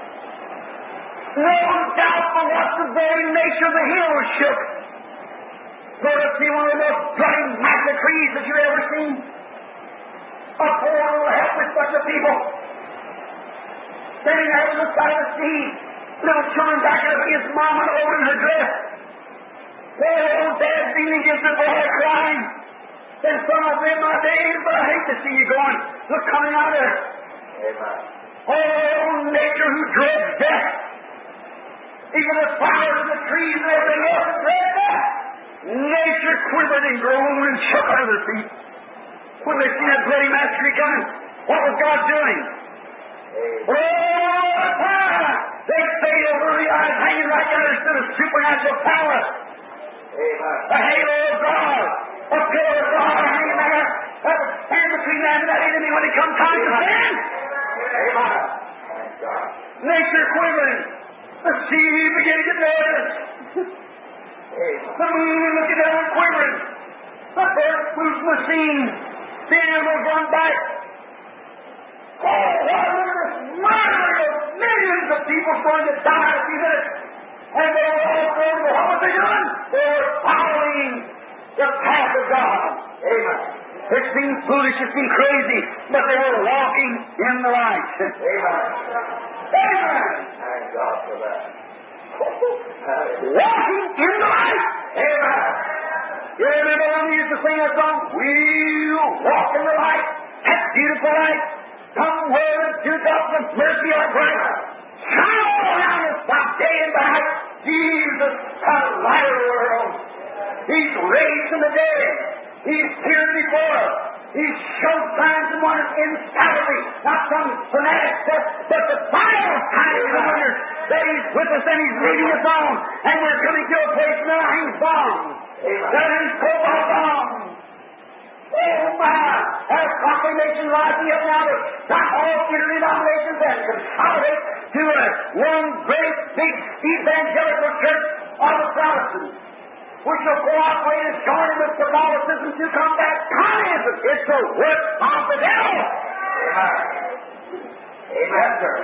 No doubt for what the very nature of the hill was shook. Go to see one of the most bloody massacres that you've ever seen. A poor little helpless bunch of people standing there on the side of the sea, little children backing up against mom and holding her dress. Their old dad beating against her boy crying. Then some of them, my days, but I hate to see you going. Look, coming out there. Amen. Oh, nature who dreads death. Even the flowers and the trees and everything else dread death. Nature quivered and groaned and shook under their feet. When they seen that bloody massacre coming, what was God doing? Amen. Oh, power! They fade over the eyes, hanging right there instead of supernatural power. Amen. The halo of God, a pillar of God hanging there, that would stand between them and that enemy when it comes time to stand. Amen. Nature quivering. The sea began to get nervous. The moon looking down and quivering. The birds moved from the scene. The animals run by. Oh, what a this murder of millions of people going to die in a few minutes. And they were all going to, what was they doing? They were following the path of God. Amen. It seemed foolish, it seemed crazy, but they were walking in the light. Amen. Amen. Thank God for that. Walking in the light. Amen. You remember when we used to sing that song? We'll walk in the light. That beautiful light. Somewhere in two thousand mercy or grace. Shine all around us by day and by night. Jesus, the light of the world. He's raised from the dead. He's here before us. He's showed signs and wonders infallibly, not some fanatic stuff, but the Bible signs and wonders that He's with us and He's leading us on. And we're coming to a place now He's bombs. That He's cobalt bombs. Oh my! Our proclamation rising up now to stop all interdenominations and consolidate to a one great big evangelical church of the Protestants, which will cooperate and join with Catholicism to combat communism. It's the work of the devil. Amen. Amen, sir.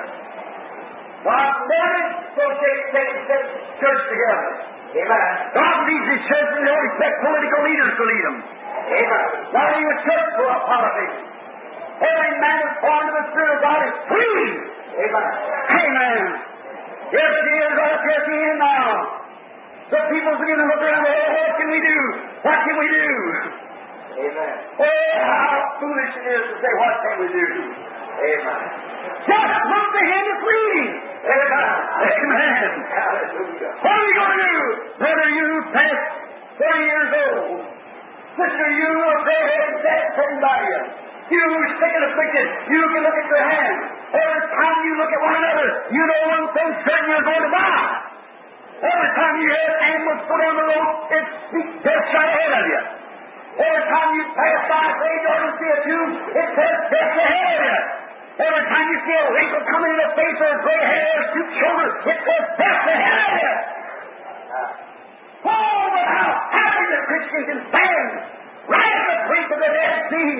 God never associates the church together. Amen. God leads His church and don't expect political leaders to lead them. Amen. Not even a church for our politics. Every man is born of the Spirit of God is free. Amen. Amen. Yes, He is. Yes, He is now. The people's beginning to look around and say, what can we do? What can we do? Amen. Oh, how foolish it is to say, what can we do? Amen. Just look to Him that's leading. Amen. Amen. Hallelujah. What are we going to do? Brother, you past thirty years old. Sister, you are gray-headed and dead sitting by you. You who's sick and afflicted, you can look at your hand. Every time you look at one another, you know one thing certain you're going to die. Every time you hear an ambulance go down the road, it's death shot ahead of you. Every time you pass by a grave yard and see a tomb, it says death ahead of you. Every time you see a wrinkle coming in the face or a gray hair or two shoulders, it says death ahead of you. Oh, but Christian can stand right at the brink of the Dead Sea.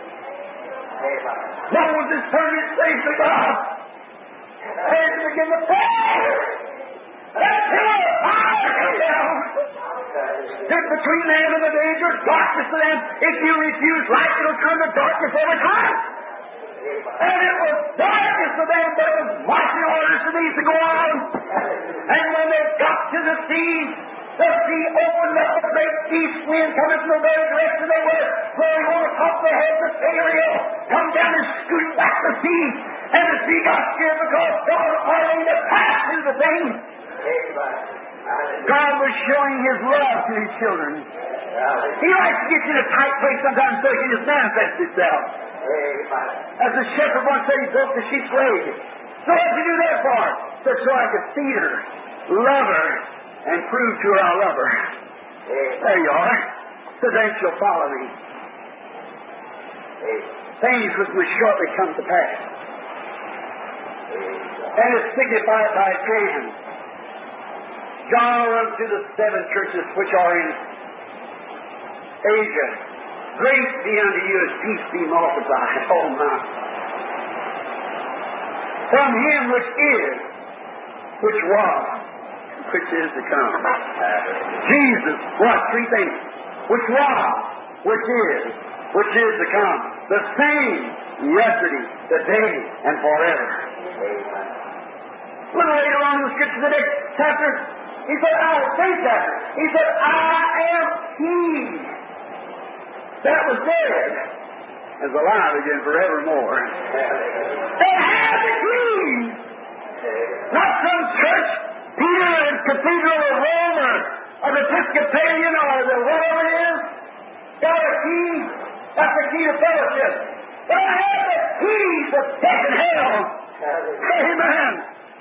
Moses turned his face to God and began to pray. That pillar of fire came down. Stood between them and the dangerous darkness of them. If you refuse light, it'll turn to darkness every time. And it was darkness for them, but it was marching orders for these to go on. And when they got to the sea, the sea opened up, a great east wind coming from the very direction they were, blowing over top of the heads of Ariel, come down and scoot back the sea. And the sea got scared because God was already to pass through the thing. God was showing His love to His children. He likes to get you in a tight place sometimes so He can just manifest Himself. As the shepherd once said, he built the sheep's leg. So what did you do that for? So, so I could feed her, love her, and prove to her I love her. There you are. So then she'll follow me. Things which must shortly come to pass. And it's signified by a command. John wrote to the seven churches which are in Asia. Grace be unto you as peace be multiplied. Oh my. From Him which is, which was, which is to come. Jesus, what? Three things. Which was, which is, which is to come. The same yesterday, today, and forever. A little later on in the scripture, the next chapter, he said, I will say chapter. He said, I am He that was dead is alive again forevermore. They have the keys. Not some church, Peter and Cathedral of Rome or of Episcopalian or the whatever it is. Got a key. That's the key to fellowship. But I have the keys of death and hell. Amen.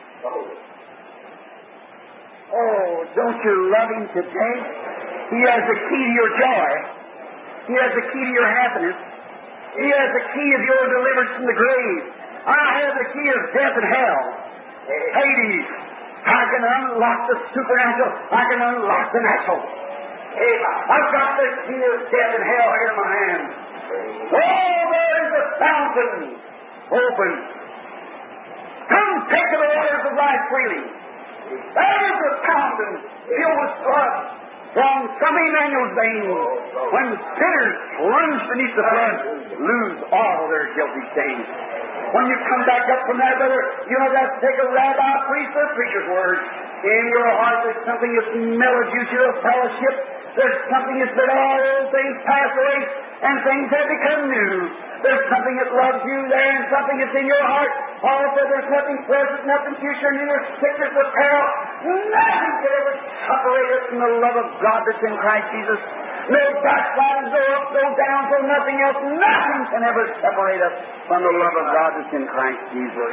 Oh, don't you love Him today? He has the key to your joy. He has the key to your happiness. He has the key of your deliverance from the grave. I have the key of death and hell. Hades. I can unlock the supernatural. I can unlock the natural. I've got the key of death and hell here in my hand. Oh, there is a fountain open. Come take to the waters of life freely. There is a fountain filled with blood from some Emmanuel's veins. When sinners plunge beneath the flood, lose all their guilty stains. When you come back up from that, brother, you don't have to take a rabbi, priest, or preacher's word. In your heart, there's something that's mellowed you to a fellowship. There's something that's made all old things pass away, and things have become new. There's something that loves you there, and something that's in your heart. Paul said there's nothing present, nothing future, neither sickness or peril. Nothing can ever separate us from the love of God that's in Christ Jesus. No backsliding, no up, no down, no nothing else. Nothing can ever separate us from the love of God that's in Christ Jesus.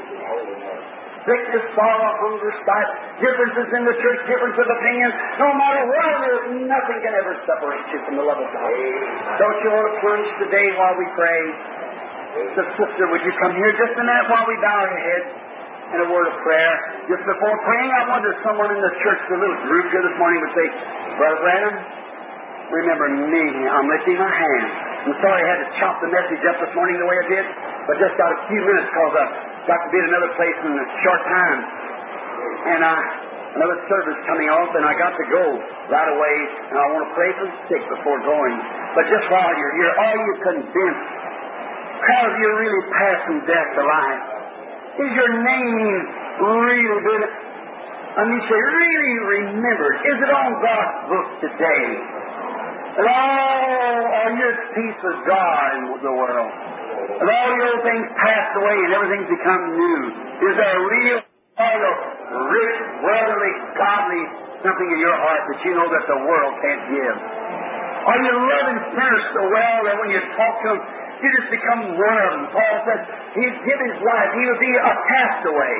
Sickness, sorrow, hunger, strife, differences in the church, difference of opinion. No matter what it is, nothing can ever separate you from the love of God. Don't you want to plunge today while we pray? So, sister, would you come here just a minute while we bow our heads in a word of prayer? Just before praying, I wonder if someone in the church, the little group here this morning, would say, Brother Branham, remember me. I'm lifting my hand. I'm sorry I had to chop the message up this morning the way I did, but just got a few minutes because I've got to be at another place in a short time. And uh, another service coming off, and I got to go right away, and I want to pray for the sick before going. But just while you're here, are you convinced? Have you really passed from death to life? Is your name really been, I mean, say, really remembered? Is it on God's book today? And all are you at peace with God in the world? And all the old things passed away and everything's become new. Is there a real, rich, brotherly, godly something in your heart that you know that the world can't give? Are you loving sinners so well that when you talk to them, you just become one of them? Paul said he'd give his life. He would be a castaway.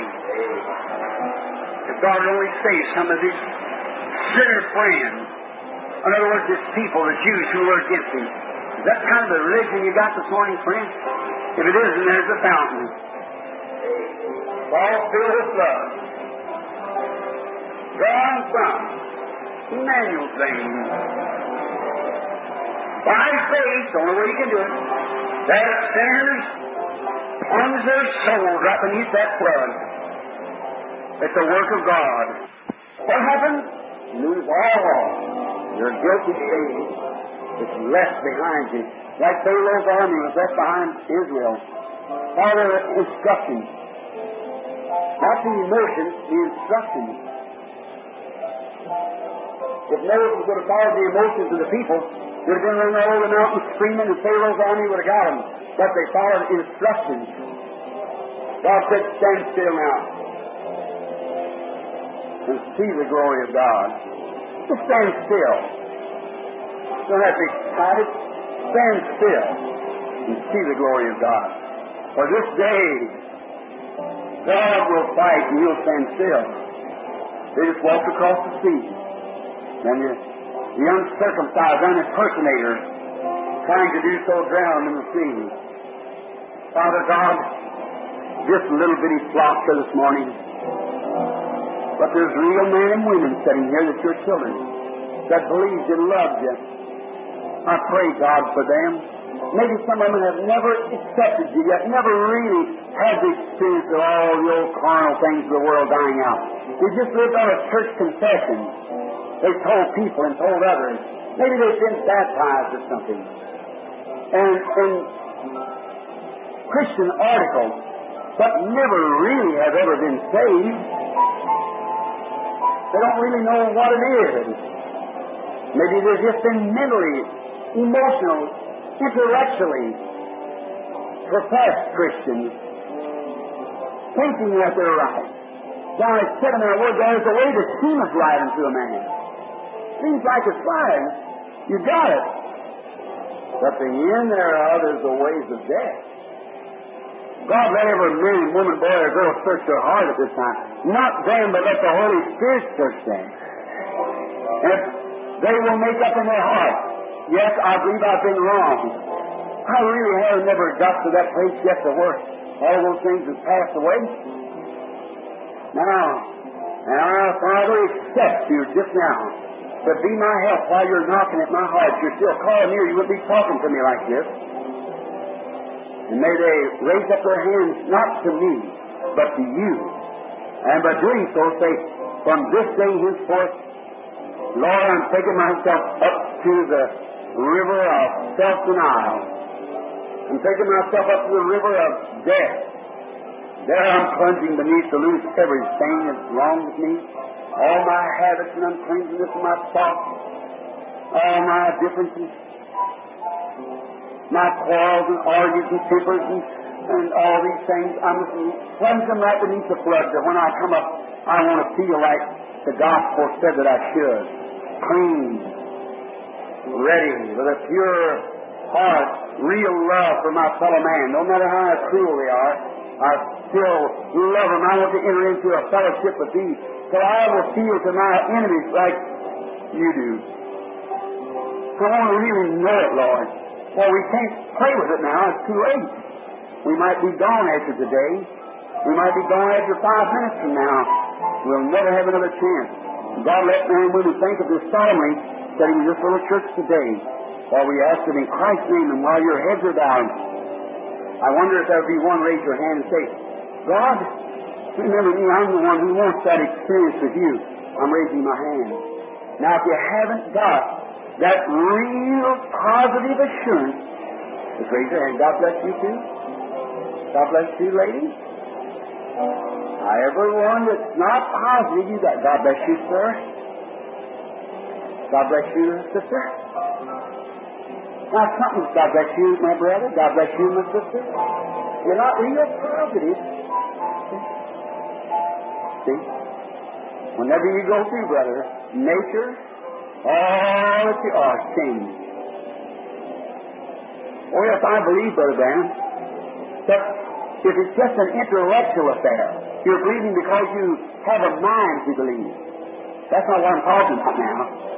If God would only save some of his sinner friends. In other words, his people, the Jews who were against him. Is that kind of the religion you got this morning, friend? If it isn't, there's a fountain. All filled with love. Drawn from Emmanuel's veins. By faith, the only way you can do it, that sinners plunge their souls right beneath that flood. It's the work of God. What happens? You lose all your guilty stain. It's left behind you. Like Pharaoh's army was left behind Israel. Follow the instructions. Not the emotions, the instructions. If Moses would have followed the emotions of the people, they would have been running all over the mountain screaming, and Pharaoh's army would have got them. But they followed instructions. God said, stand still now and see the glory of God. Just stand still. Don't have to be excited. Stand still and see the glory of God. For this day, God will fight and you'll stand still. They just walked across the sea. And the, the uncircumcised, un-impersonators, trying to do so, drowned in the sea. Father God, this little bitty flock here this morning, but there's real men and women sitting here that's your children, that believed and loved you. I pray, God, for them. Maybe some of them have never accepted you yet, never really had the experience of all the old carnal things of the world dying out. They just lived on a church confession. They told people and told others. Maybe they've been baptized or something. And, and Christian articles, but never really have ever been saved. They don't really know what it is. Maybe they've just been mentally, emotional, intellectually professed Christians, thinking that they're right. Now it's said in our word, there's a way that seemeth right unto a man. Seems like it's right. You got it. But the end thereof is the ways of death. God, let every man, woman, boy, or girl search their heart at this time. Not them, but let the Holy Spirit search them. And they will make up in their heart, yes, I believe I've been wrong. I really have never got to that place yet to where all those things have passed away. Now, now, Father, accept you just now to be my help while you're knocking at my heart. You're still calling me, or you wouldn't be talking to me like this. And may they raise up their hands not to me, but to you. And by doing so, say, from this day henceforth, Lord, I'm taking myself up to the river of self-denial. I'm taking myself up to the river of death. There I'm plunging beneath to lose everything that's wrong with me. All my habits and uncleanness of my thoughts. All my differences. My quarrels and arguments and tempers and, and all these things. I'm plunging them right beneath the flood. That when I come up, I want to feel like the gospel said that I should. Clean. Ready. With a pure heart. Real love for my fellow man. No matter how cruel they are, I still love them. I want to enter into a fellowship with thee, so I will feel to my enemies like you do. I want to really know it, Lord. Well, we can't play with it now. It's too late. We might be gone after today. We might be gone after five minutes from now. We'll never have another chance. God, let men and women think of this solemnly, sitting in this little church today, while we ask it in Christ's name and while your heads are down. I wonder if there would be one raise your hand and say, God, remember me, I'm the one who wants that experience with you. I'm raising my hand. Now, if you haven't got that real positive assurance, just raise your hand. God bless you too. God bless you, ladies. Everyone that's not positive, you got. God bless you, sir. God bless you, sister. Now, something, God bless you, my brother. God bless you, my sister. You're not real positive. See? Whenever you go through, brother, nature, all that you are, change. Oh, yes, I believe, Brother Branham, that if it's just an intellectual affair, you're believing because you have a mind to believe. That's not what I'm talking about now.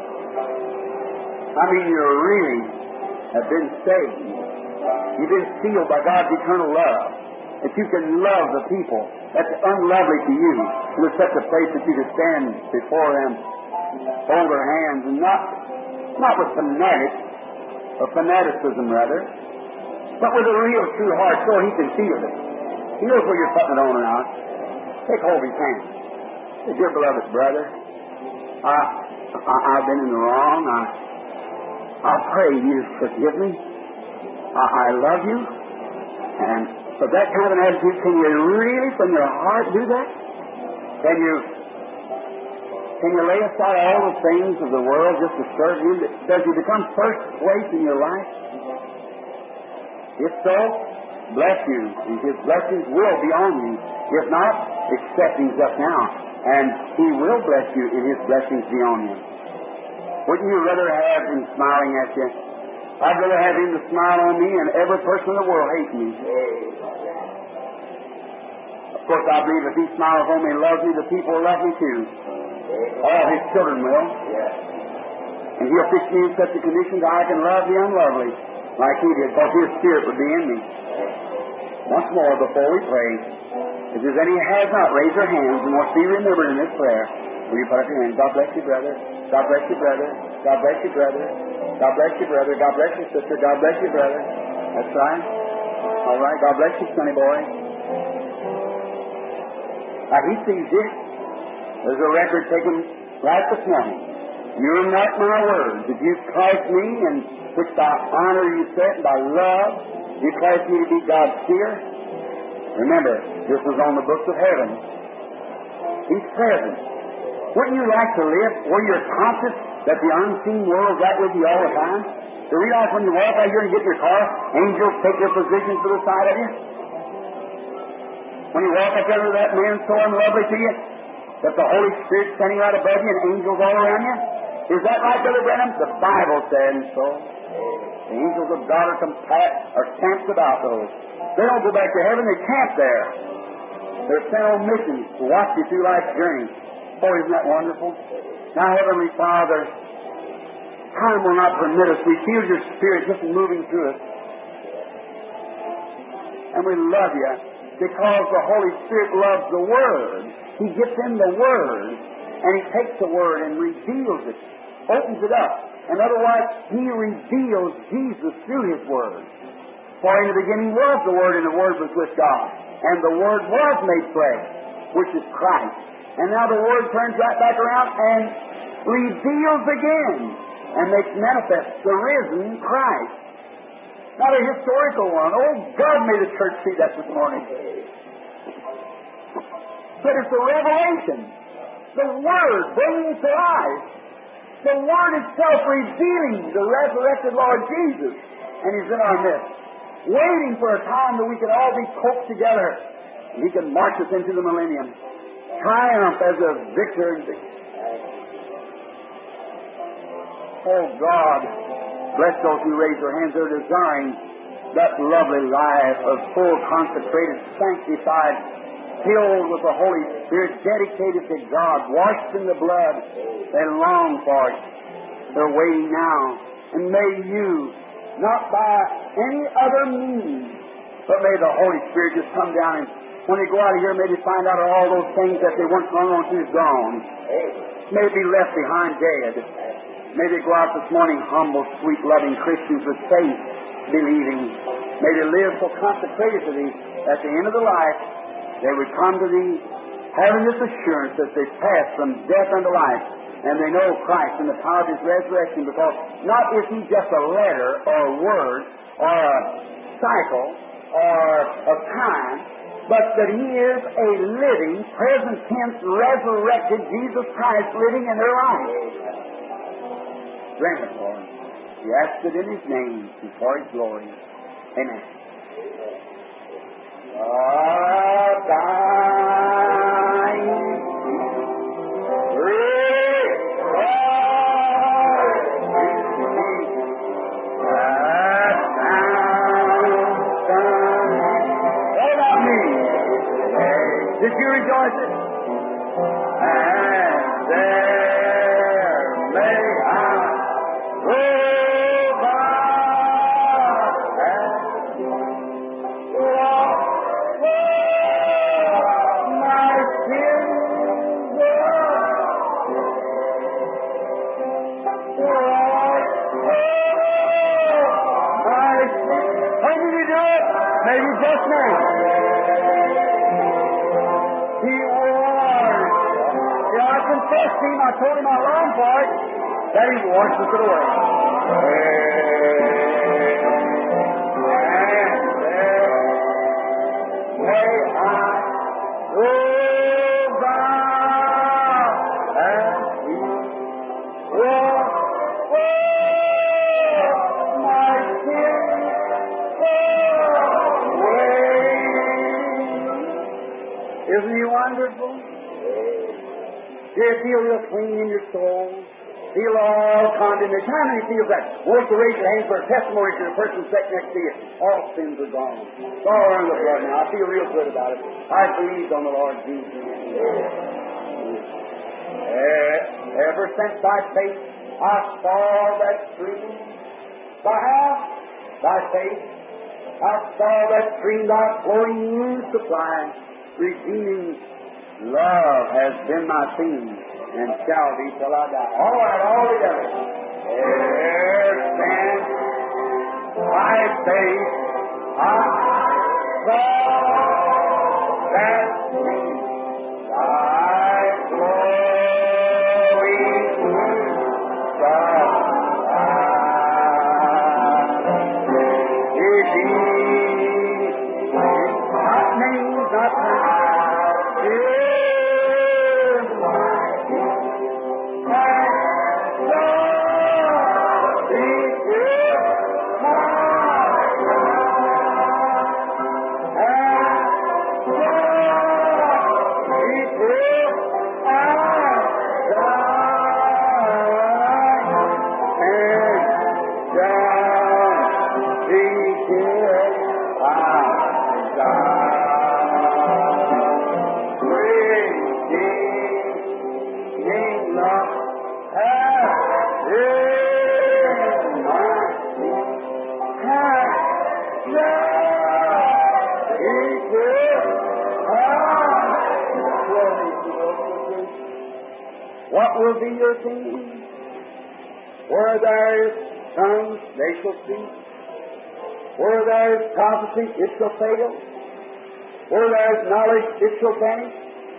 I mean, you really have been saved. You've been sealed by God's eternal love. That you can love the people that's unlovely to you. And there's such a place that you can stand before them, hold their hands, and not, not with fanatics, or fanaticism, rather, but with a real true heart so He can feel it. He knows where you're putting it on or not. Take hold of His hand. Say, dear beloved brother, I, I, I've been in the wrong. I, I pray you forgive me. I, I love you. And with that kind of an attitude, can you really from your heart do that? Can you can you lay aside all the things of the world just to serve you? Does He become first place in your life? If so, bless you, and His blessings will be on you. If not, accept Him just now, and He will bless you, and His blessings be on you. Wouldn't you rather have Him smiling at you? I'd rather have Him to smile on me and every person in the world hate me. Of course, I believe if He smiles on me and loves me, the people will love me too. All His children will. And He'll fix me in such a condition that I can love the unlovely like He did, because His Spirit would be in me. Once more, before we pray, if there's any who has not, raise their hands and wants to be remembered in this prayer. Will you put up your hands? God bless you, brother. God bless you, brother. God bless you, brother. God bless you, brother. God bless you, sister. God bless you, brother. That's right. All right. God bless you, sonny boy. Now, He sees you. There's a record taken right this morning. You mark my words. If you class me, and which by honor you set, and by love, you class me to be God's seer. Remember, this was on the books of heaven. He's present. Wouldn't you like to live where you're conscious that the unseen world is right with you all the time? To realize when you walk out here and get in your car, angels take their positions to the side of you? When you walk up there to that man so unlovely to you, that the Holy Spirit's standing right above you and angels all around you? Is that right, Brother Branham? The Bible says so. The angels of God are, compact, are camped about those. They don't go back to heaven, they camp there. They're sent on missions to watch you through life's journey. Oh, isn't that wonderful? Now, Heavenly Father, time will not permit us. We feel your Spirit just moving through us. And we love you because the Holy Spirit loves the Word. He gets in the Word, and He takes the Word and reveals it, opens it up. And otherwise, He reveals Jesus through His Word. For in the beginning was the Word, and the Word was with God. And the Word was made flesh, which is Christ. And now the Word turns right back around and reveals again and makes manifest the risen Christ. Not a historical one. Oh, God made the church see that this morning. But it's a revelation. The Word bringing to life. The Word itself revealing the resurrected Lord Jesus. And He's in our midst, waiting for a time that we can all be coaxed together and He can march us into the millennium. Triumph as a victor. Oh God, bless those who raise their hands. They're desiring that lovely life of full, consecrated, sanctified, filled with the Holy Spirit, dedicated to God, washed in the blood. They long for it. They're waiting now. And may you, not by any other means, but may the Holy Spirit just come down and when they go out of here, maybe find out all those things that they once hung on to is gone. May be left behind dead. May they go out this morning humble, sweet, loving Christians with faith, believing. May they live so consecrated to Thee at the end of the life they would come to Thee having this assurance that they pass from death unto life, and they know Christ and the power of His resurrection, because not is He just a letter or a word or a cycle or a time, but that He is a living, present tense, resurrected Jesus Christ living in their life. Grant it, Lord. We ask it in His name and for His glory. Amen. Oh, thine great did you rejoice it? And there may I go by and walk my sins away. this man. He wore it. Yeah, I confessed him. I told him I longed for it. That he washes it away. And there, may I go down and see what my sins away. Isn't he wonderful? Do you feel real clean in your soul? Feel all condemnation. How many feels that? Won't you raise your hands for a testimony to the person sitting next to you? All sins are gone. It's all in the blood now. I feel real good about it. I believed on the Lord Jesus. Uh, ever since by faith I saw that stream. By how? By faith. I saw that stream thy flowing new supply. Redeeming love has been my theme, and shall be till I die. All right, all together. There stands by faith I saw that stream, thy flowing supply. Redeeming, not names, not names. What will be your theme? Where there is tongues, they shall speak. Where there is prophecy, it shall fail. Where there is knowledge, it shall vanish.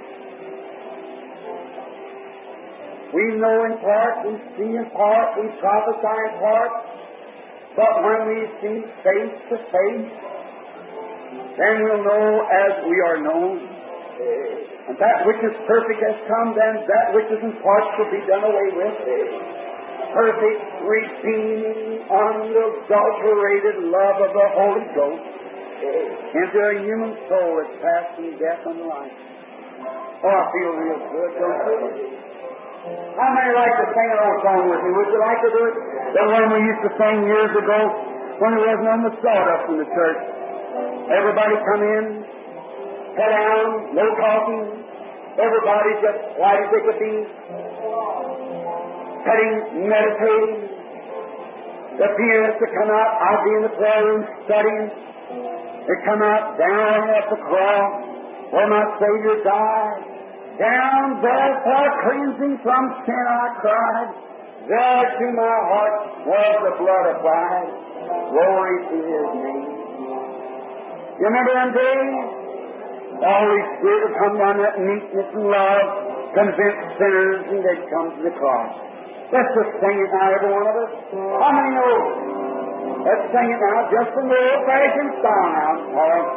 We know in part, we see in part, we prophesy in part. But when we see face to face, then we'll know as we are known. And that which is perfect has come, then that which is in part shall be done away with. Perfect, redeeming, unadulterated love of the Holy Ghost into a human soul that's passed from death unto life. Oh, I feel real good, don't you? How many like to sing an old song with me? Would you like to do it? The one we used to sing years ago when there wasn't on the sawdust in the church. Everybody come in, sit down, no talking. Everybody just light as they could be. Sitting, meditating. The pianist would come out, I'd be in the prayer room studying. They'd come out down at the cross where my Savior died. Down there for cleansing from sin I cried. There to my heart was the blood applied. Glory to His name. You remember them days? The Holy Spirit would come down that meekness and love, convince sinners, and they'd come to the cross. Let's just sing it now, every one of us. How many know? Let's sing it now, just in the old-fashioned style now. All right.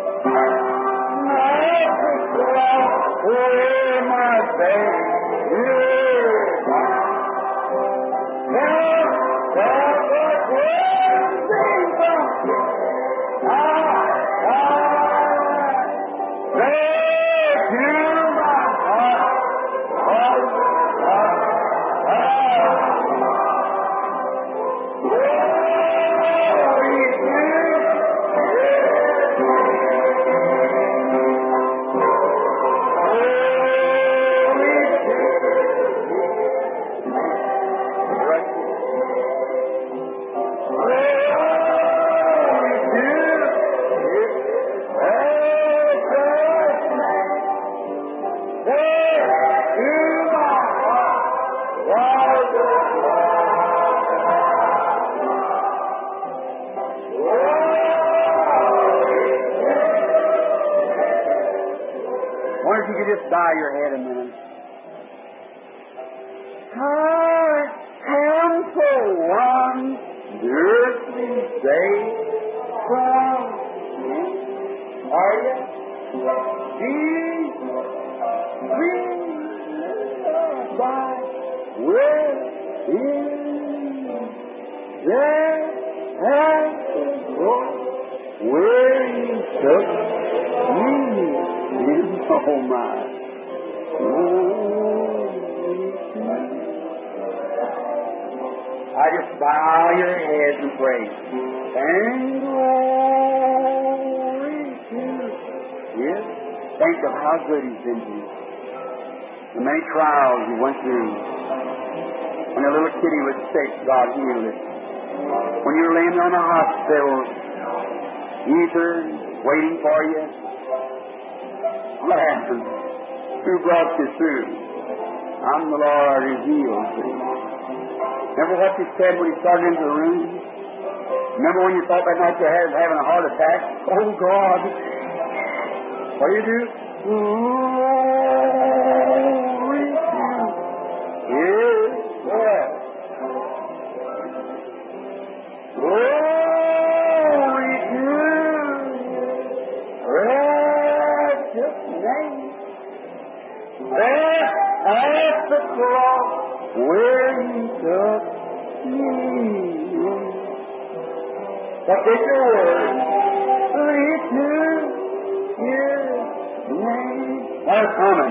Where my Savior just bow your head a minute. I am for one earthly day from Him. Are you? Jesus, please by with Him. There at the cross where He took me in. Oh my. I just bow your heads and pray. And glory to Yes. Think of how good He's been to you. The many trials you went through. When a little kitty was sick, God healed it. When you were laying on the hospital, ether, waiting for you. What happened? Who brought you through? I'm the Lord who heals you. Remember what you said when you started into the room? Remember when you thought that night you had having a heart attack? Oh God! What do you do? Glory to His name. Glory to His precious name. There at the cross where He took me. What did your word? Glory to His name. What's coming?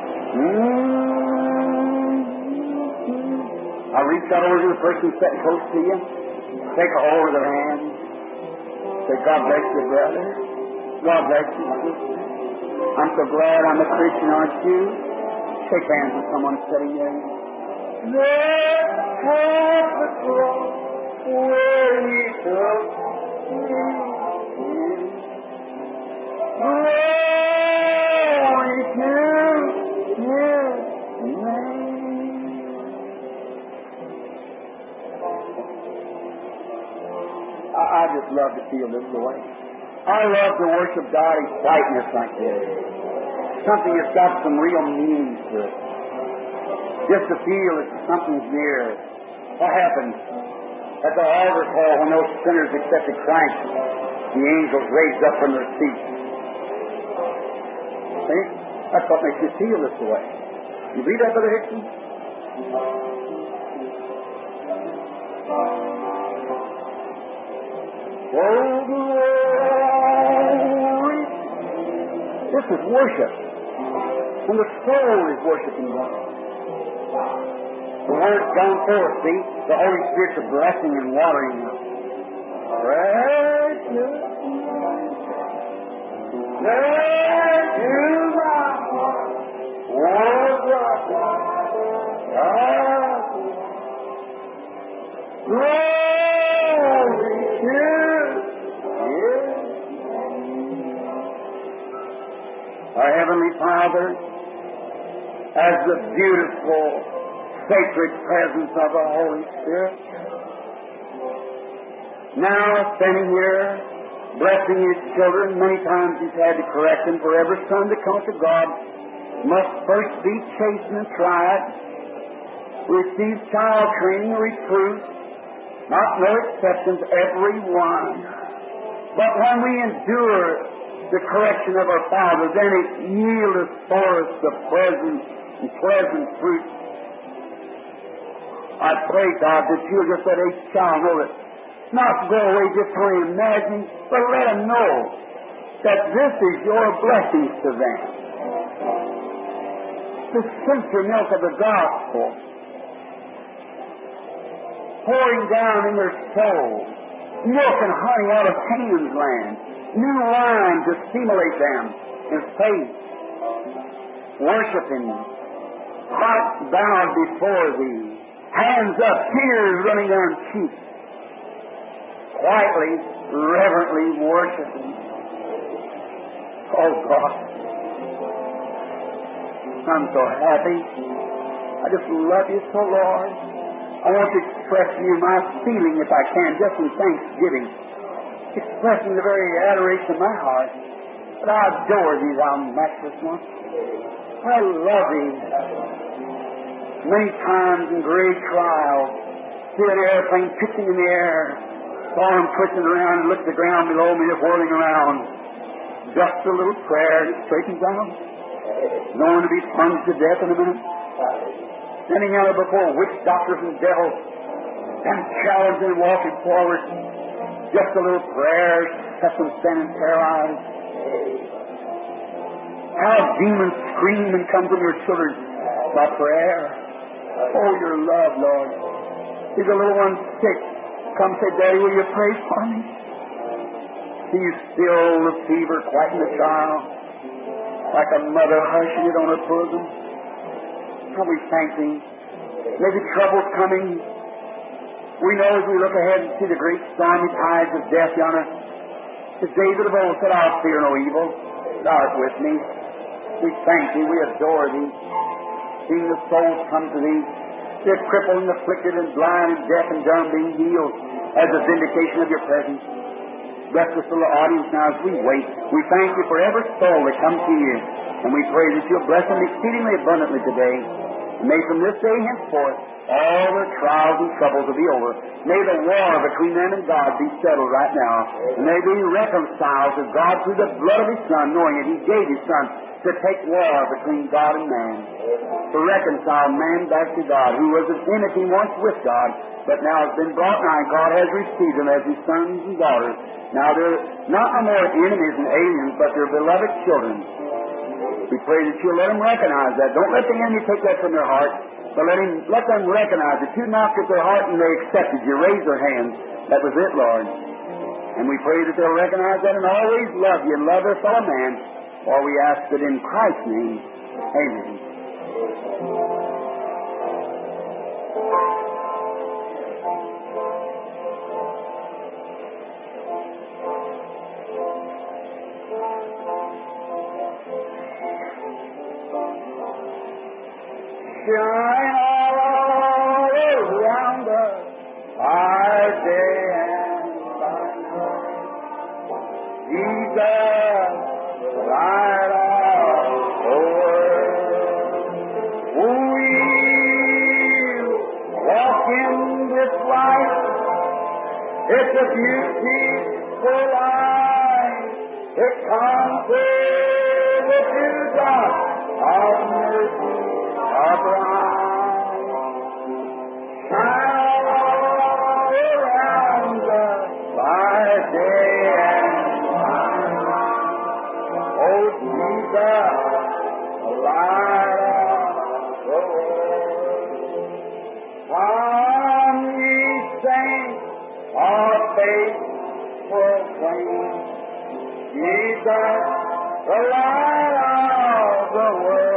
Mm-hmm. I'll reach out over to the person sitting close to you. Take a hold of their hand. Say, God bless you, brother. God bless you, sister. I'm so glad I'm a Christian, aren't you? Shake hands with someone sitting there. There at the cross where He took me. Glory to His name. I, I just love to feel this way. I love to worship God in quietness like this. Something that's got some real meaning to it. Just to feel that something's near. What happens? At the altar call, when those sinners accepted Christ, the angels raised up from their seats. See? That's what makes you feel this way. You read that, Brother Hickson? Oh, glory! This is worship. And the soul is worshiping God. The word's gone forth, see? The Holy Spirit's a blessing and watering us. Precious, there to my heart, oh God, glory to His name. Our Heavenly Father, as the beautiful, sacred presence of the Holy Spirit, now standing here, blessing His children. Many times He's had to correct them, for every son that comes to God must first be chastened and tried, receive child training, reproof, not no exceptions, every one. But when we endure the correction of our Father, then it yieldeth for us the present and pleasant fruit. I pray, God, that You'll just let each child know that not go away just only imagining, but let them know that this is Your blessings to them. The sincere milk of the gospel pouring down in their soul, milk and honey out of Canaan's land, new wine to stimulate them in faith, worshiping, hearts bowed before Thee, hands up, tears running down cheeks, quietly, reverently worshiping. Oh God, I'm so happy. I just love You so, Lord. I want to express to You my feeling, if I can, just in thanksgiving, expressing the very adoration of my heart. But I adore Thee, Thou matchless one. I love Thee. Many times in great trials, see an airplane pitching in the air, saw him twisting around and looked at the ground below me, whirling around. Just a little prayer to straighten down, knowing to be plunged to death in a minute. Standing out before witch doctors and devils, and challenging and walking forward. Just a little prayer set them standing paralyzed. How demons scream and come from your children by prayer. Oh, your love, Lord. Is a little one sick? Come say, Daddy, will you pray for me? See you still the fever, quieting the child, like a mother hushing it on her bosom. How we thank Thee. Maybe trouble's coming. We know as we look ahead and see the great stormy tides of death yonder, as David of old said, I'll fear no evil. Thou art with me. We thank Thee. We adore Thee. Seeing the souls come to Thee, the crippled and afflicted and blind and deaf and dumb being healed as a vindication of Your presence. Bless this little audience now as we wait. We thank You for every soul that comes to You, and we pray that You'll bless them exceedingly abundantly today. And may from this day henceforth all their trials and troubles will be over. May the war between them and God be settled right now. And may they be reconciled to God through the blood of His Son, knowing that He gave His Son to take war between God and man, to reconcile man back to God, who was an enemy once with God, but now has been brought nigh. God has received them as His sons and daughters. Now they're not no more enemies and aliens, but they're beloved children. We pray that You'll let them recognize that. Don't let the enemy take that from their heart, but let him let them recognize it. You knocked at their heart and they accepted You, raised their hands. That was it, Lord. And we pray that they'll recognize that and always love You and love their fellow man. For we ask it in Christ's name. Amen. Shine all around us by day and by night. Jesus, light of the world. We'll walk in this light. It's a beautiful light. It comes with the dewdrop of mercy. Our bride, shine all around us by day and by night. Oh, Jesus, the light of the world. Come, ye saints, our faith proclaim. Jesus, the light of the world.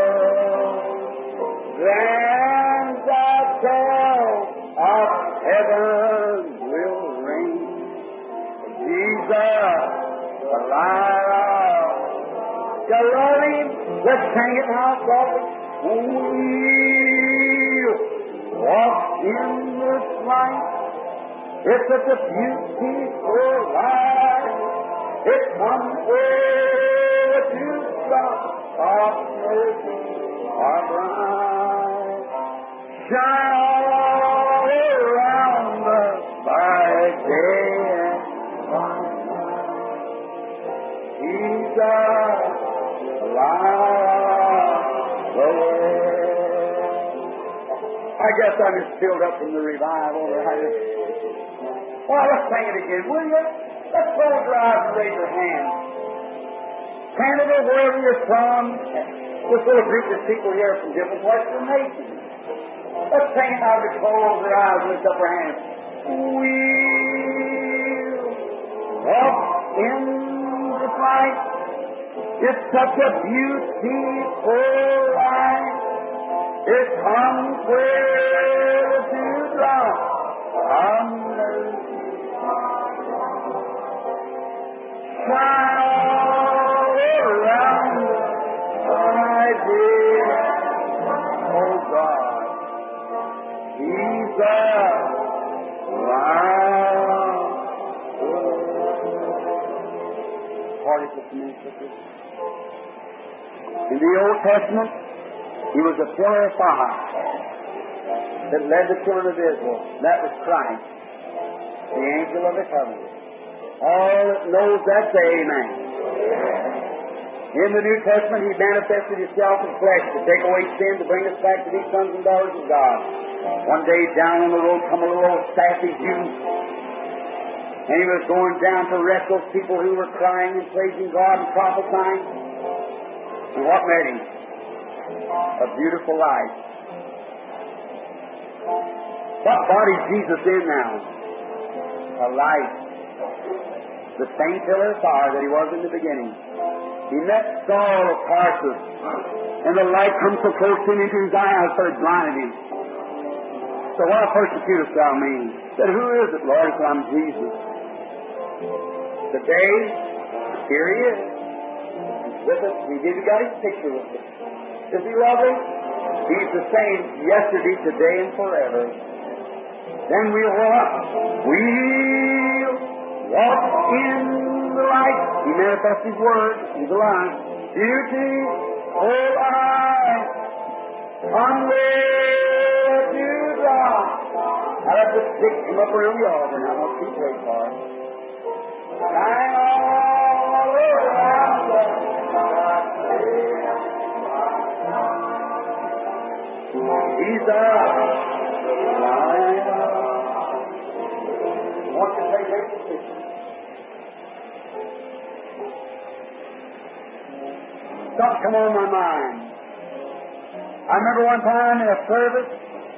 Then the soul of heaven will reign. Jesus, the light of the Lord. Let's sing it now, brother. We'll walk in this light. It's such a beautiful light. It comes with you of mercy, our bride. Shine all around us by day and by night. Jesus, the light of the world. I guess I'm just filled up from the revival. Well, let's sing it again, will you? Let's close your eyes and raise your hands. Canada, wherever you're from, this little group of people here from different Western nations. Let's sing it now to close our eyes and lift up our hands. We'll walk in the light. It's such a beautiful light. It comes where the dewdrop of mercy. Shine all around my dear, oh God, Jesus, light. Party with me, In the Old Testament, He was a pillar of fire that led the children of Israel. That was Christ, the angel of the covenant. All that knows that say amen. In the New Testament, He manifested Himself in flesh to take away sin, to bring us back to be sons and daughters of God. One day down on the road come a little old sassy Jew, and he was going down to rest those people who were crying and praising God and prophesying. And what met him? A beautiful light. What body's Jesus in now? A light. The same pillar of fire that He was in the beginning. He met Saul of Tarsus, and the light comes so close in into his eyes that it blinded him. So what a persecutor shall mean? Said, who is it, Lord? He said, I'm Jesus. Today, here He is. He's with us. He did got His picture with us. Does He love us? He's the same yesterday, today, and forever. Then we'll walk. We'll walk in the light. He manifests His word. He's alive. Beauty, oh light, unwhere to draw. I let the stick come up around the altar now. I'll keep waiting for it. Shine all around us. He's the light. I want to take great position. Something come on my mind. I remember one time in a service,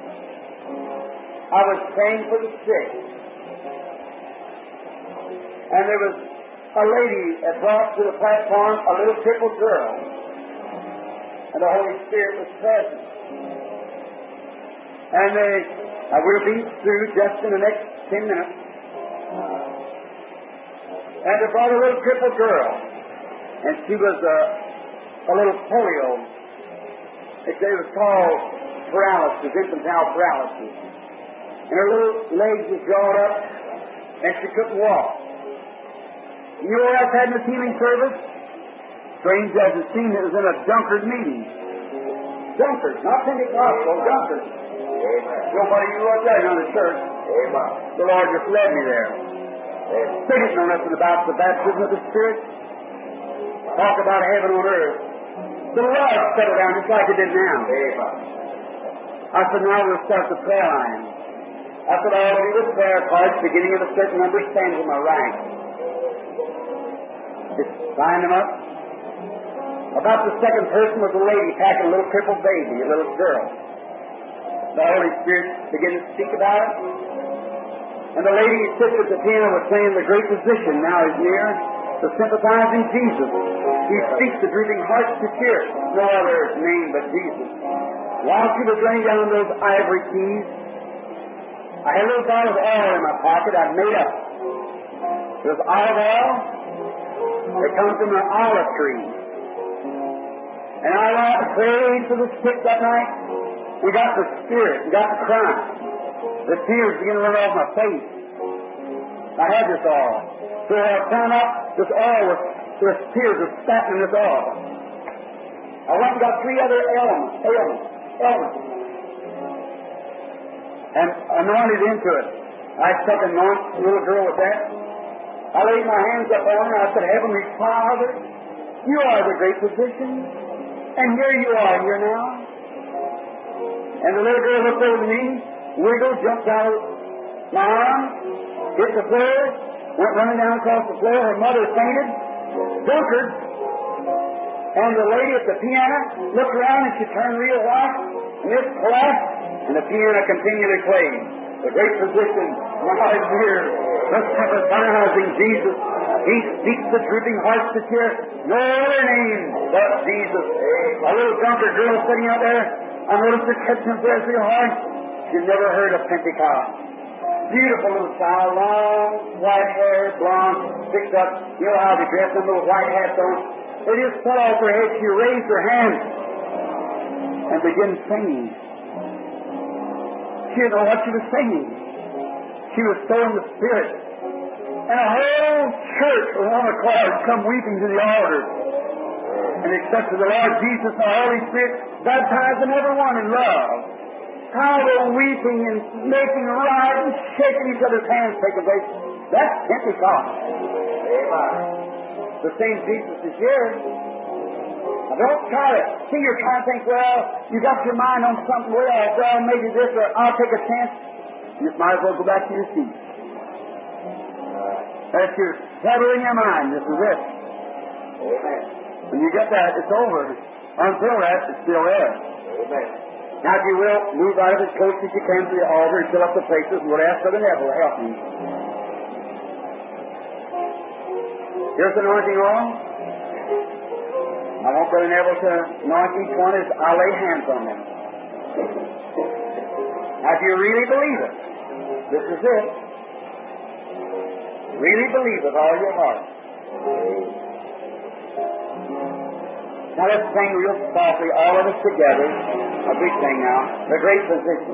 I was praying for the sick. And there was a lady that brought to the platform a little crippled girl. And the Holy Spirit was present. And they, uh, we'll be through just in the next ten minutes. And they brought a little crippled girl. And she was uh, a little polio. It was called paralysis, infantile paralysis. And her little legs were drawn up, and she couldn't walk. You know what else had in the healing service? Strange as it seemed, it was in a Dunkard meeting. Dunkard, not Pentecostal, Dunkard. Nobody knew what that in the church. Amen. The Lord just led me there. They didn't know nothing about the baptism of the Spirit. Talk about heaven on earth. The Lord settled down just like it did now. Amen. I said, now we'll start the prayer line. I said, I'll do the prayer cards beginning of a certain number stands on my right. Just sign them up. About the second person was a lady packing a little crippled baby, a little girl. The Holy Spirit began to speak about it. And the lady who sits at the piano was saying the great physician now is near to sympathize in Jesus. He speaks to drooping hearts to cheer. No other name but Jesus. While she was laying down those ivory keys, I had a little bottle of oil in my pocket I'd made up. It was olive oil. It comes from an olive tree. And I prayed for the sick that night. We got the Spirit. We got the crying. The tears began to run off my face. I had this oil. So I found out this oil was, the tears were spattering this oil. I went and got three other elements, elements, elements, and anointed into it. I stuck a little girl with that. I laid my hands up on her and I said, Heavenly Father, You are the great physician, and here You are here now. And the little girl looked over me, wiggled, jumped out of my arm, hit the floor, went running down across the floor. Her mother fainted, Dunkard, and the lady at the piano looked around and she turned real white, and it collapsed, and the piano continually played. The great physician, my dear, the sympathizing Jesus, He speaks the drooping hearts to cheer. No other name but Jesus. A little Dunkard girl sitting out there, I noticed her catching her breath real hard. She'd never heard of Pentecost. Beautiful little child, long, white hair, blonde, picked up. You know how they dress them little white hats on. They just fell off her head. She raised her hands and began singing. She didn't know what she was singing. She was so in the Spirit. And a whole church was on a car come weeping to the altar. and accepted the Lord Jesus and the Holy Spirit, baptized them every one in love. How the weeping and making right and shaking each other's hands taking place. That's Pentecost. Amen. The same Jesus is here. Now don't try to see you're trying to think, well, you got your mind on something way off, well, maybe this or I'll take a chance. You just might as well go back to your seat. That's your settling your mind. This is it. Amen. When you get that, it's over. Until that, it's still there. Amen. Now, if you will, move out of as close as you can to the altar and fill up the places, and we'll ask Brother Neville to help you. Here's the anointing oil. I want Brother Neville to anoint each one as I lay hands on them. Now, if you really believe it, this is it. Really believe with all your heart. Now let's sing real softly, all of us together. A big thing now. The great physician.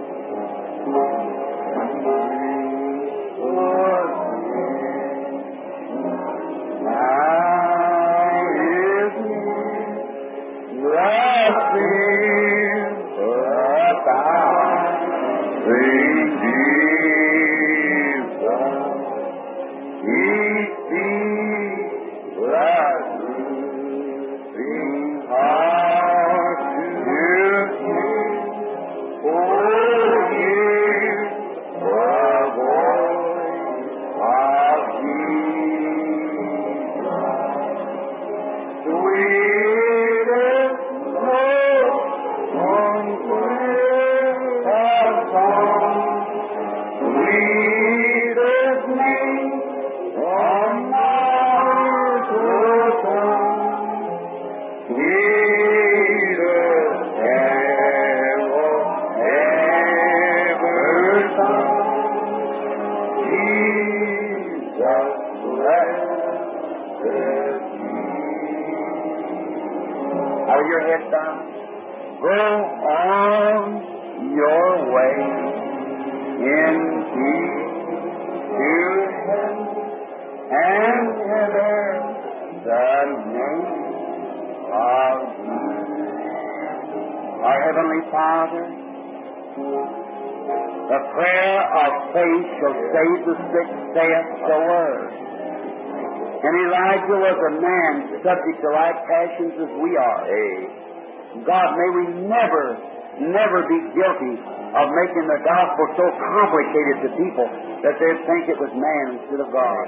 Subject to like passions as we are. God, may we never, never be guilty of making the gospel so complicated to people that they'd think it was man instead of God.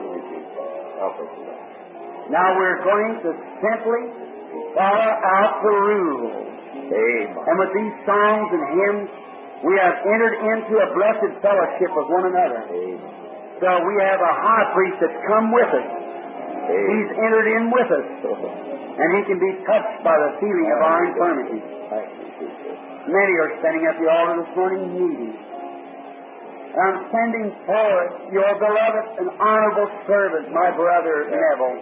Now we're going to simply follow out the rules. And with these songs and hymns, we have entered into a blessed fellowship with one another. So we have a high priest that's come with us. He's entered in with us, and He can be touched by the feeling of our infirmities. Many are standing at the altar this morning needy. I'm sending forth your beloved and honorable servant, my brother Neville.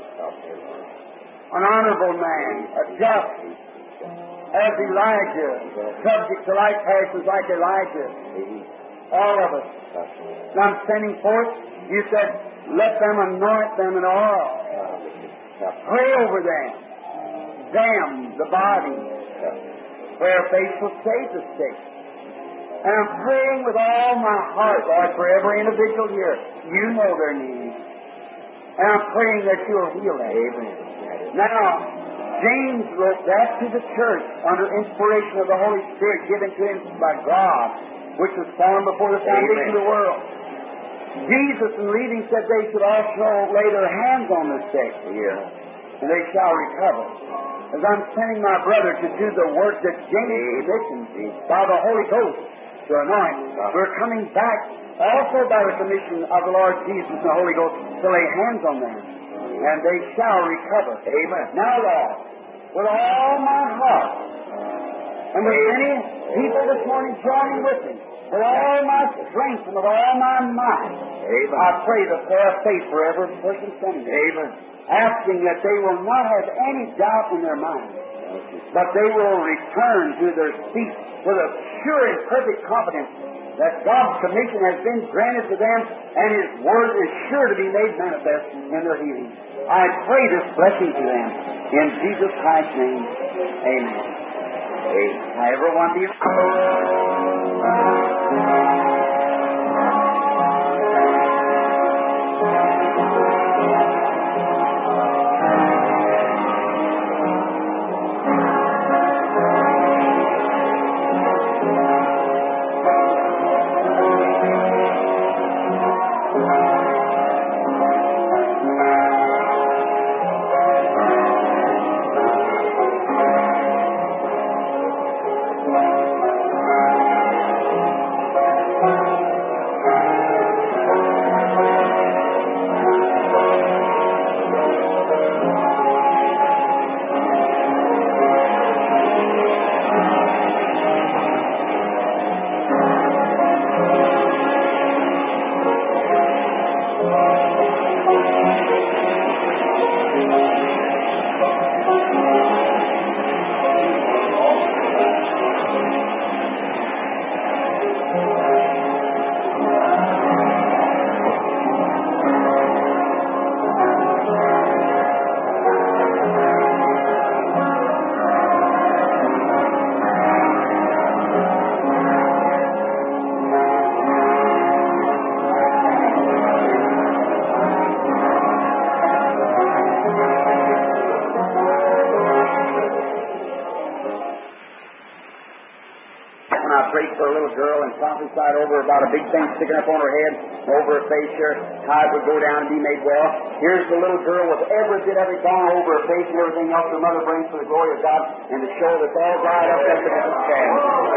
An honorable man, a just, as Elijah, subject to like passions like Elijah. All of us. And I'm sending forth, you said, let them anoint them in oil. Pray over them. Them, the body. Where faith will save the sick. And I'm praying with all my heart, Lord, for every individual here. You know their needs. And I'm praying that you'll heal them. Amen. Now, James wrote that to the church under inspiration of the Holy Spirit given to him by God, which was formed before the foundation of the world. Jesus, in leaving, said they should also lay their hands on the sick, yeah, and they shall recover. As I'm sending my brother to do the work that James commissioned by the Holy Ghost to anoint, we're coming back also by the commission of the Lord Jesus and the Holy Ghost to lay hands on them, and they shall recover. Amen. Now, Lord, with all my heart, and with many people this morning joining with me, with all my strength and with all my might, Amen, I pray the prayer of faith for every person standing here. Amen. Asking that they will not have any doubt in their mind, but they will return to their seat with a sure and perfect confidence that God's commission has been granted to them, and His Word is sure to be made manifest in their healing. I pray this blessing to them. In Jesus Christ's name, amen. Amen. Now, everyone be... prophesied over about a big thing sticking up on her head, over her face here, how it would go down and be made well. Here's the little girl with every bit of it gone over her face and everything else her mother brings for the glory of God, and to show that it's all dried up after the stand.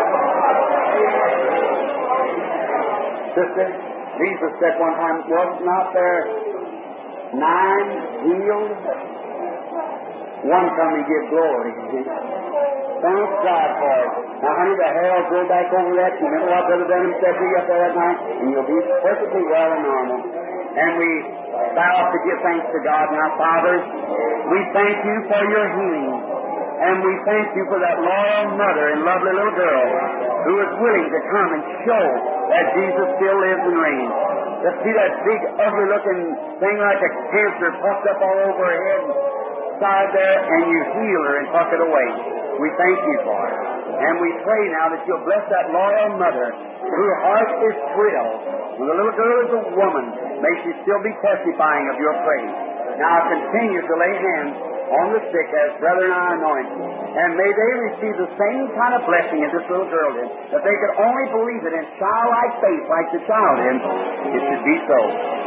Sister, Jesus said one time, was not there nine healed? One come to give glory. Thank God for it. Now, honey, the hair will go back over that. You remember what Brother Branham said to you up there that night? And you'll be perfectly well and normal. And we vow to give thanks to God. Now, Father, we thank you for your healing. And we thank you for that loyal mother and lovely little girl who is willing to come and show that Jesus still lives and reigns. To see that big, ugly-looking thing like a cancer puffed up all over her head side there, and you heal her and puff it away. We thank you for it. And we pray now that you'll bless that loyal mother whose heart is thrilled. When the little girl is a woman, may she still be testifying of your praise. Now continue to lay hands on the sick as brother and I anoint. And may they receive the same kind of blessing as this little girl did. That they could only believe it in childlike faith like the child did. It should be so.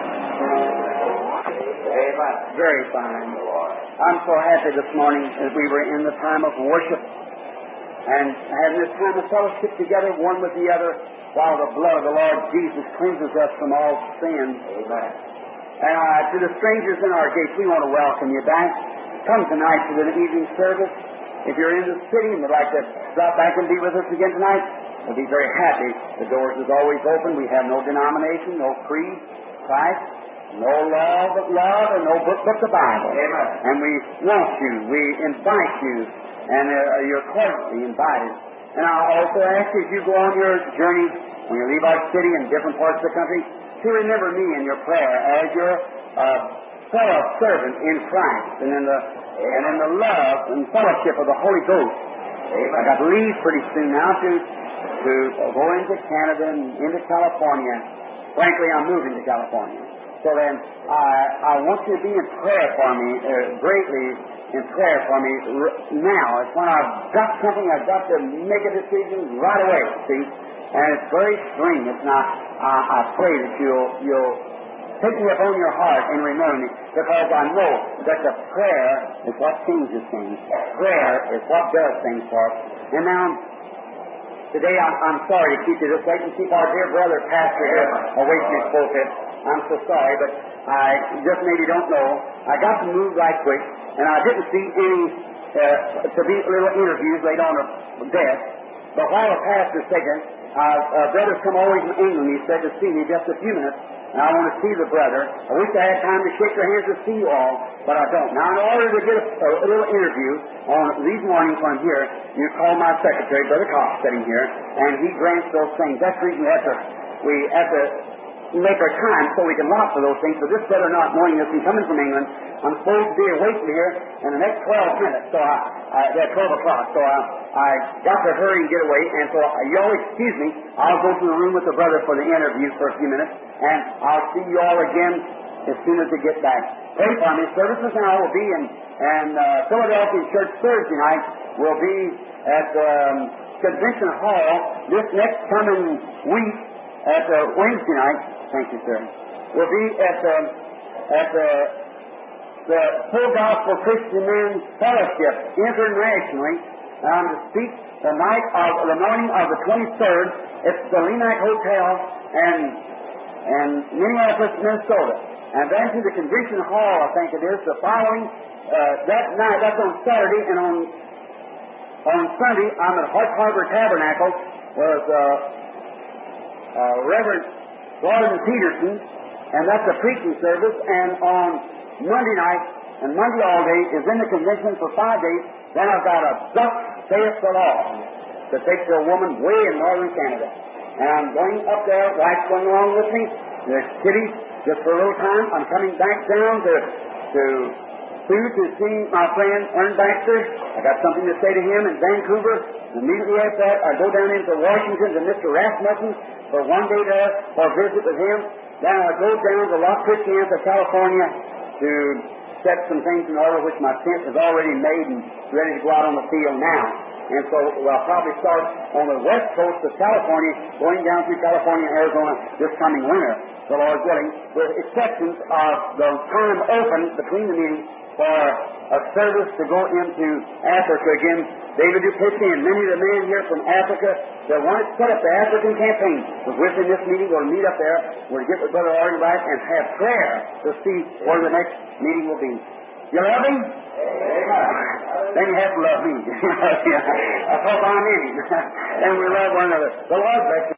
Amen. Very fine. I'm so happy this morning that we were in the time of worship and having this time of fellowship together, one with the other, while the blood of the Lord Jesus cleanses us from all sin. Amen. And uh, to the strangers in our gates, we want to welcome you back. Come tonight to the evening service. If you're in the city and would like to drop back and be with us again tonight, we'll be very happy. The doors is always open. We have no denomination, no creed, Christ. No law but love, and no book but the Bible. Amen. And we want you, we invite you, and uh, you're cordially invited. And I also ask you, as you go on your journey, when you leave our city and different parts of the country, to remember me in your prayer as your uh, fellow servant in Christ, and in the and in the love and fellowship of the Holy Ghost. Amen. I got to leave pretty soon now to to go into Canada and into California. Frankly, I'm moving to California. So then, I, I want you to be in prayer for me, uh, greatly in prayer for me r- now. It's when I've got something, I've got to make a decision right away, see? And it's very strenuous. Now, I, I pray that you'll, you'll take me upon your heart and remember me, because I know that the prayer is what changes things. Prayer is what does things for us. And now, today I'm, I'm sorry to keep you this late and keep our dear brother pastor here away from his pulpit. I'm so sorry, but I just maybe don't know. I got to move right quick, and I didn't see any uh, to be little interviews laid on a desk. But while the pastor's taken, uh, uh, brothers come always from England, he said, to see me just a few minutes. and I want to see the brother. I wish I had time to shake your hands to see you all, but I don't. Now, in order to get a, a little interview on these mornings when I'm here, you call my secretary, Brother Cox, sitting here, and he grants those things. That's the reason we have to, we have to make our time so we can lot for those things. So this brother not knowing this and coming from England, I'm supposed to be awaiting here in the next twelve minutes. So I, I at twelve o'clock. So I, I got to hurry and get away. And so I, you all excuse me. I'll go to the room with the brother for the interview for a few minutes, and I'll see you all again as soon as we get back. Pray for me. Services now will be in and uh, Philadelphia Church Thursday night. Will be at um, Convention Hall this next coming week at uh, Wednesday night. Thank you, sir. We'll be at the at the the Full Gospel Christian Men's Fellowship internationally. Um, to speak the night of the morning of the twenty-third. It's the Lenite Hotel and and Minneapolis, Minnesota. And then to the Convention Hall, I think it is, the following uh, that night. That's on Saturday, and on on Sunday I'm at Hart Harbor Tabernacle with uh, uh, Reverend Gordon Peterson, and that's a preaching service. And on Monday night and Monday all day is in the convention for five days. Then I've got a Thus Saith the Lord that takes to a woman way in northern Canada. And I'm going up there, wife's going along with me. There's Kitty, just for a little time. I'm coming back down to to Sue to see my friend Ern Baxter. I got something to say to him in Vancouver. Immediately after that, I go down into Washington to Mister Rasmussen for one day there for a visit with him. Then I go down to La Christianza, California to set some things in order, which my tent is already made and ready to go out on the field now. And so I'll probably start on the west coast of California, going down through California and Arizona this coming winter, the Lord willing, with exceptions of the time open between the meetings for a service to go into Africa again. David do pitch in. Many of the men here from Africa that wanted to set up the African campaign was within this meeting. We'll meet up there. We'll get with Brother Arden back and have prayer to see where the next meeting will be. You love him? Then you have to love me. I hope I'm in him. And we love one another. The Lord bless you.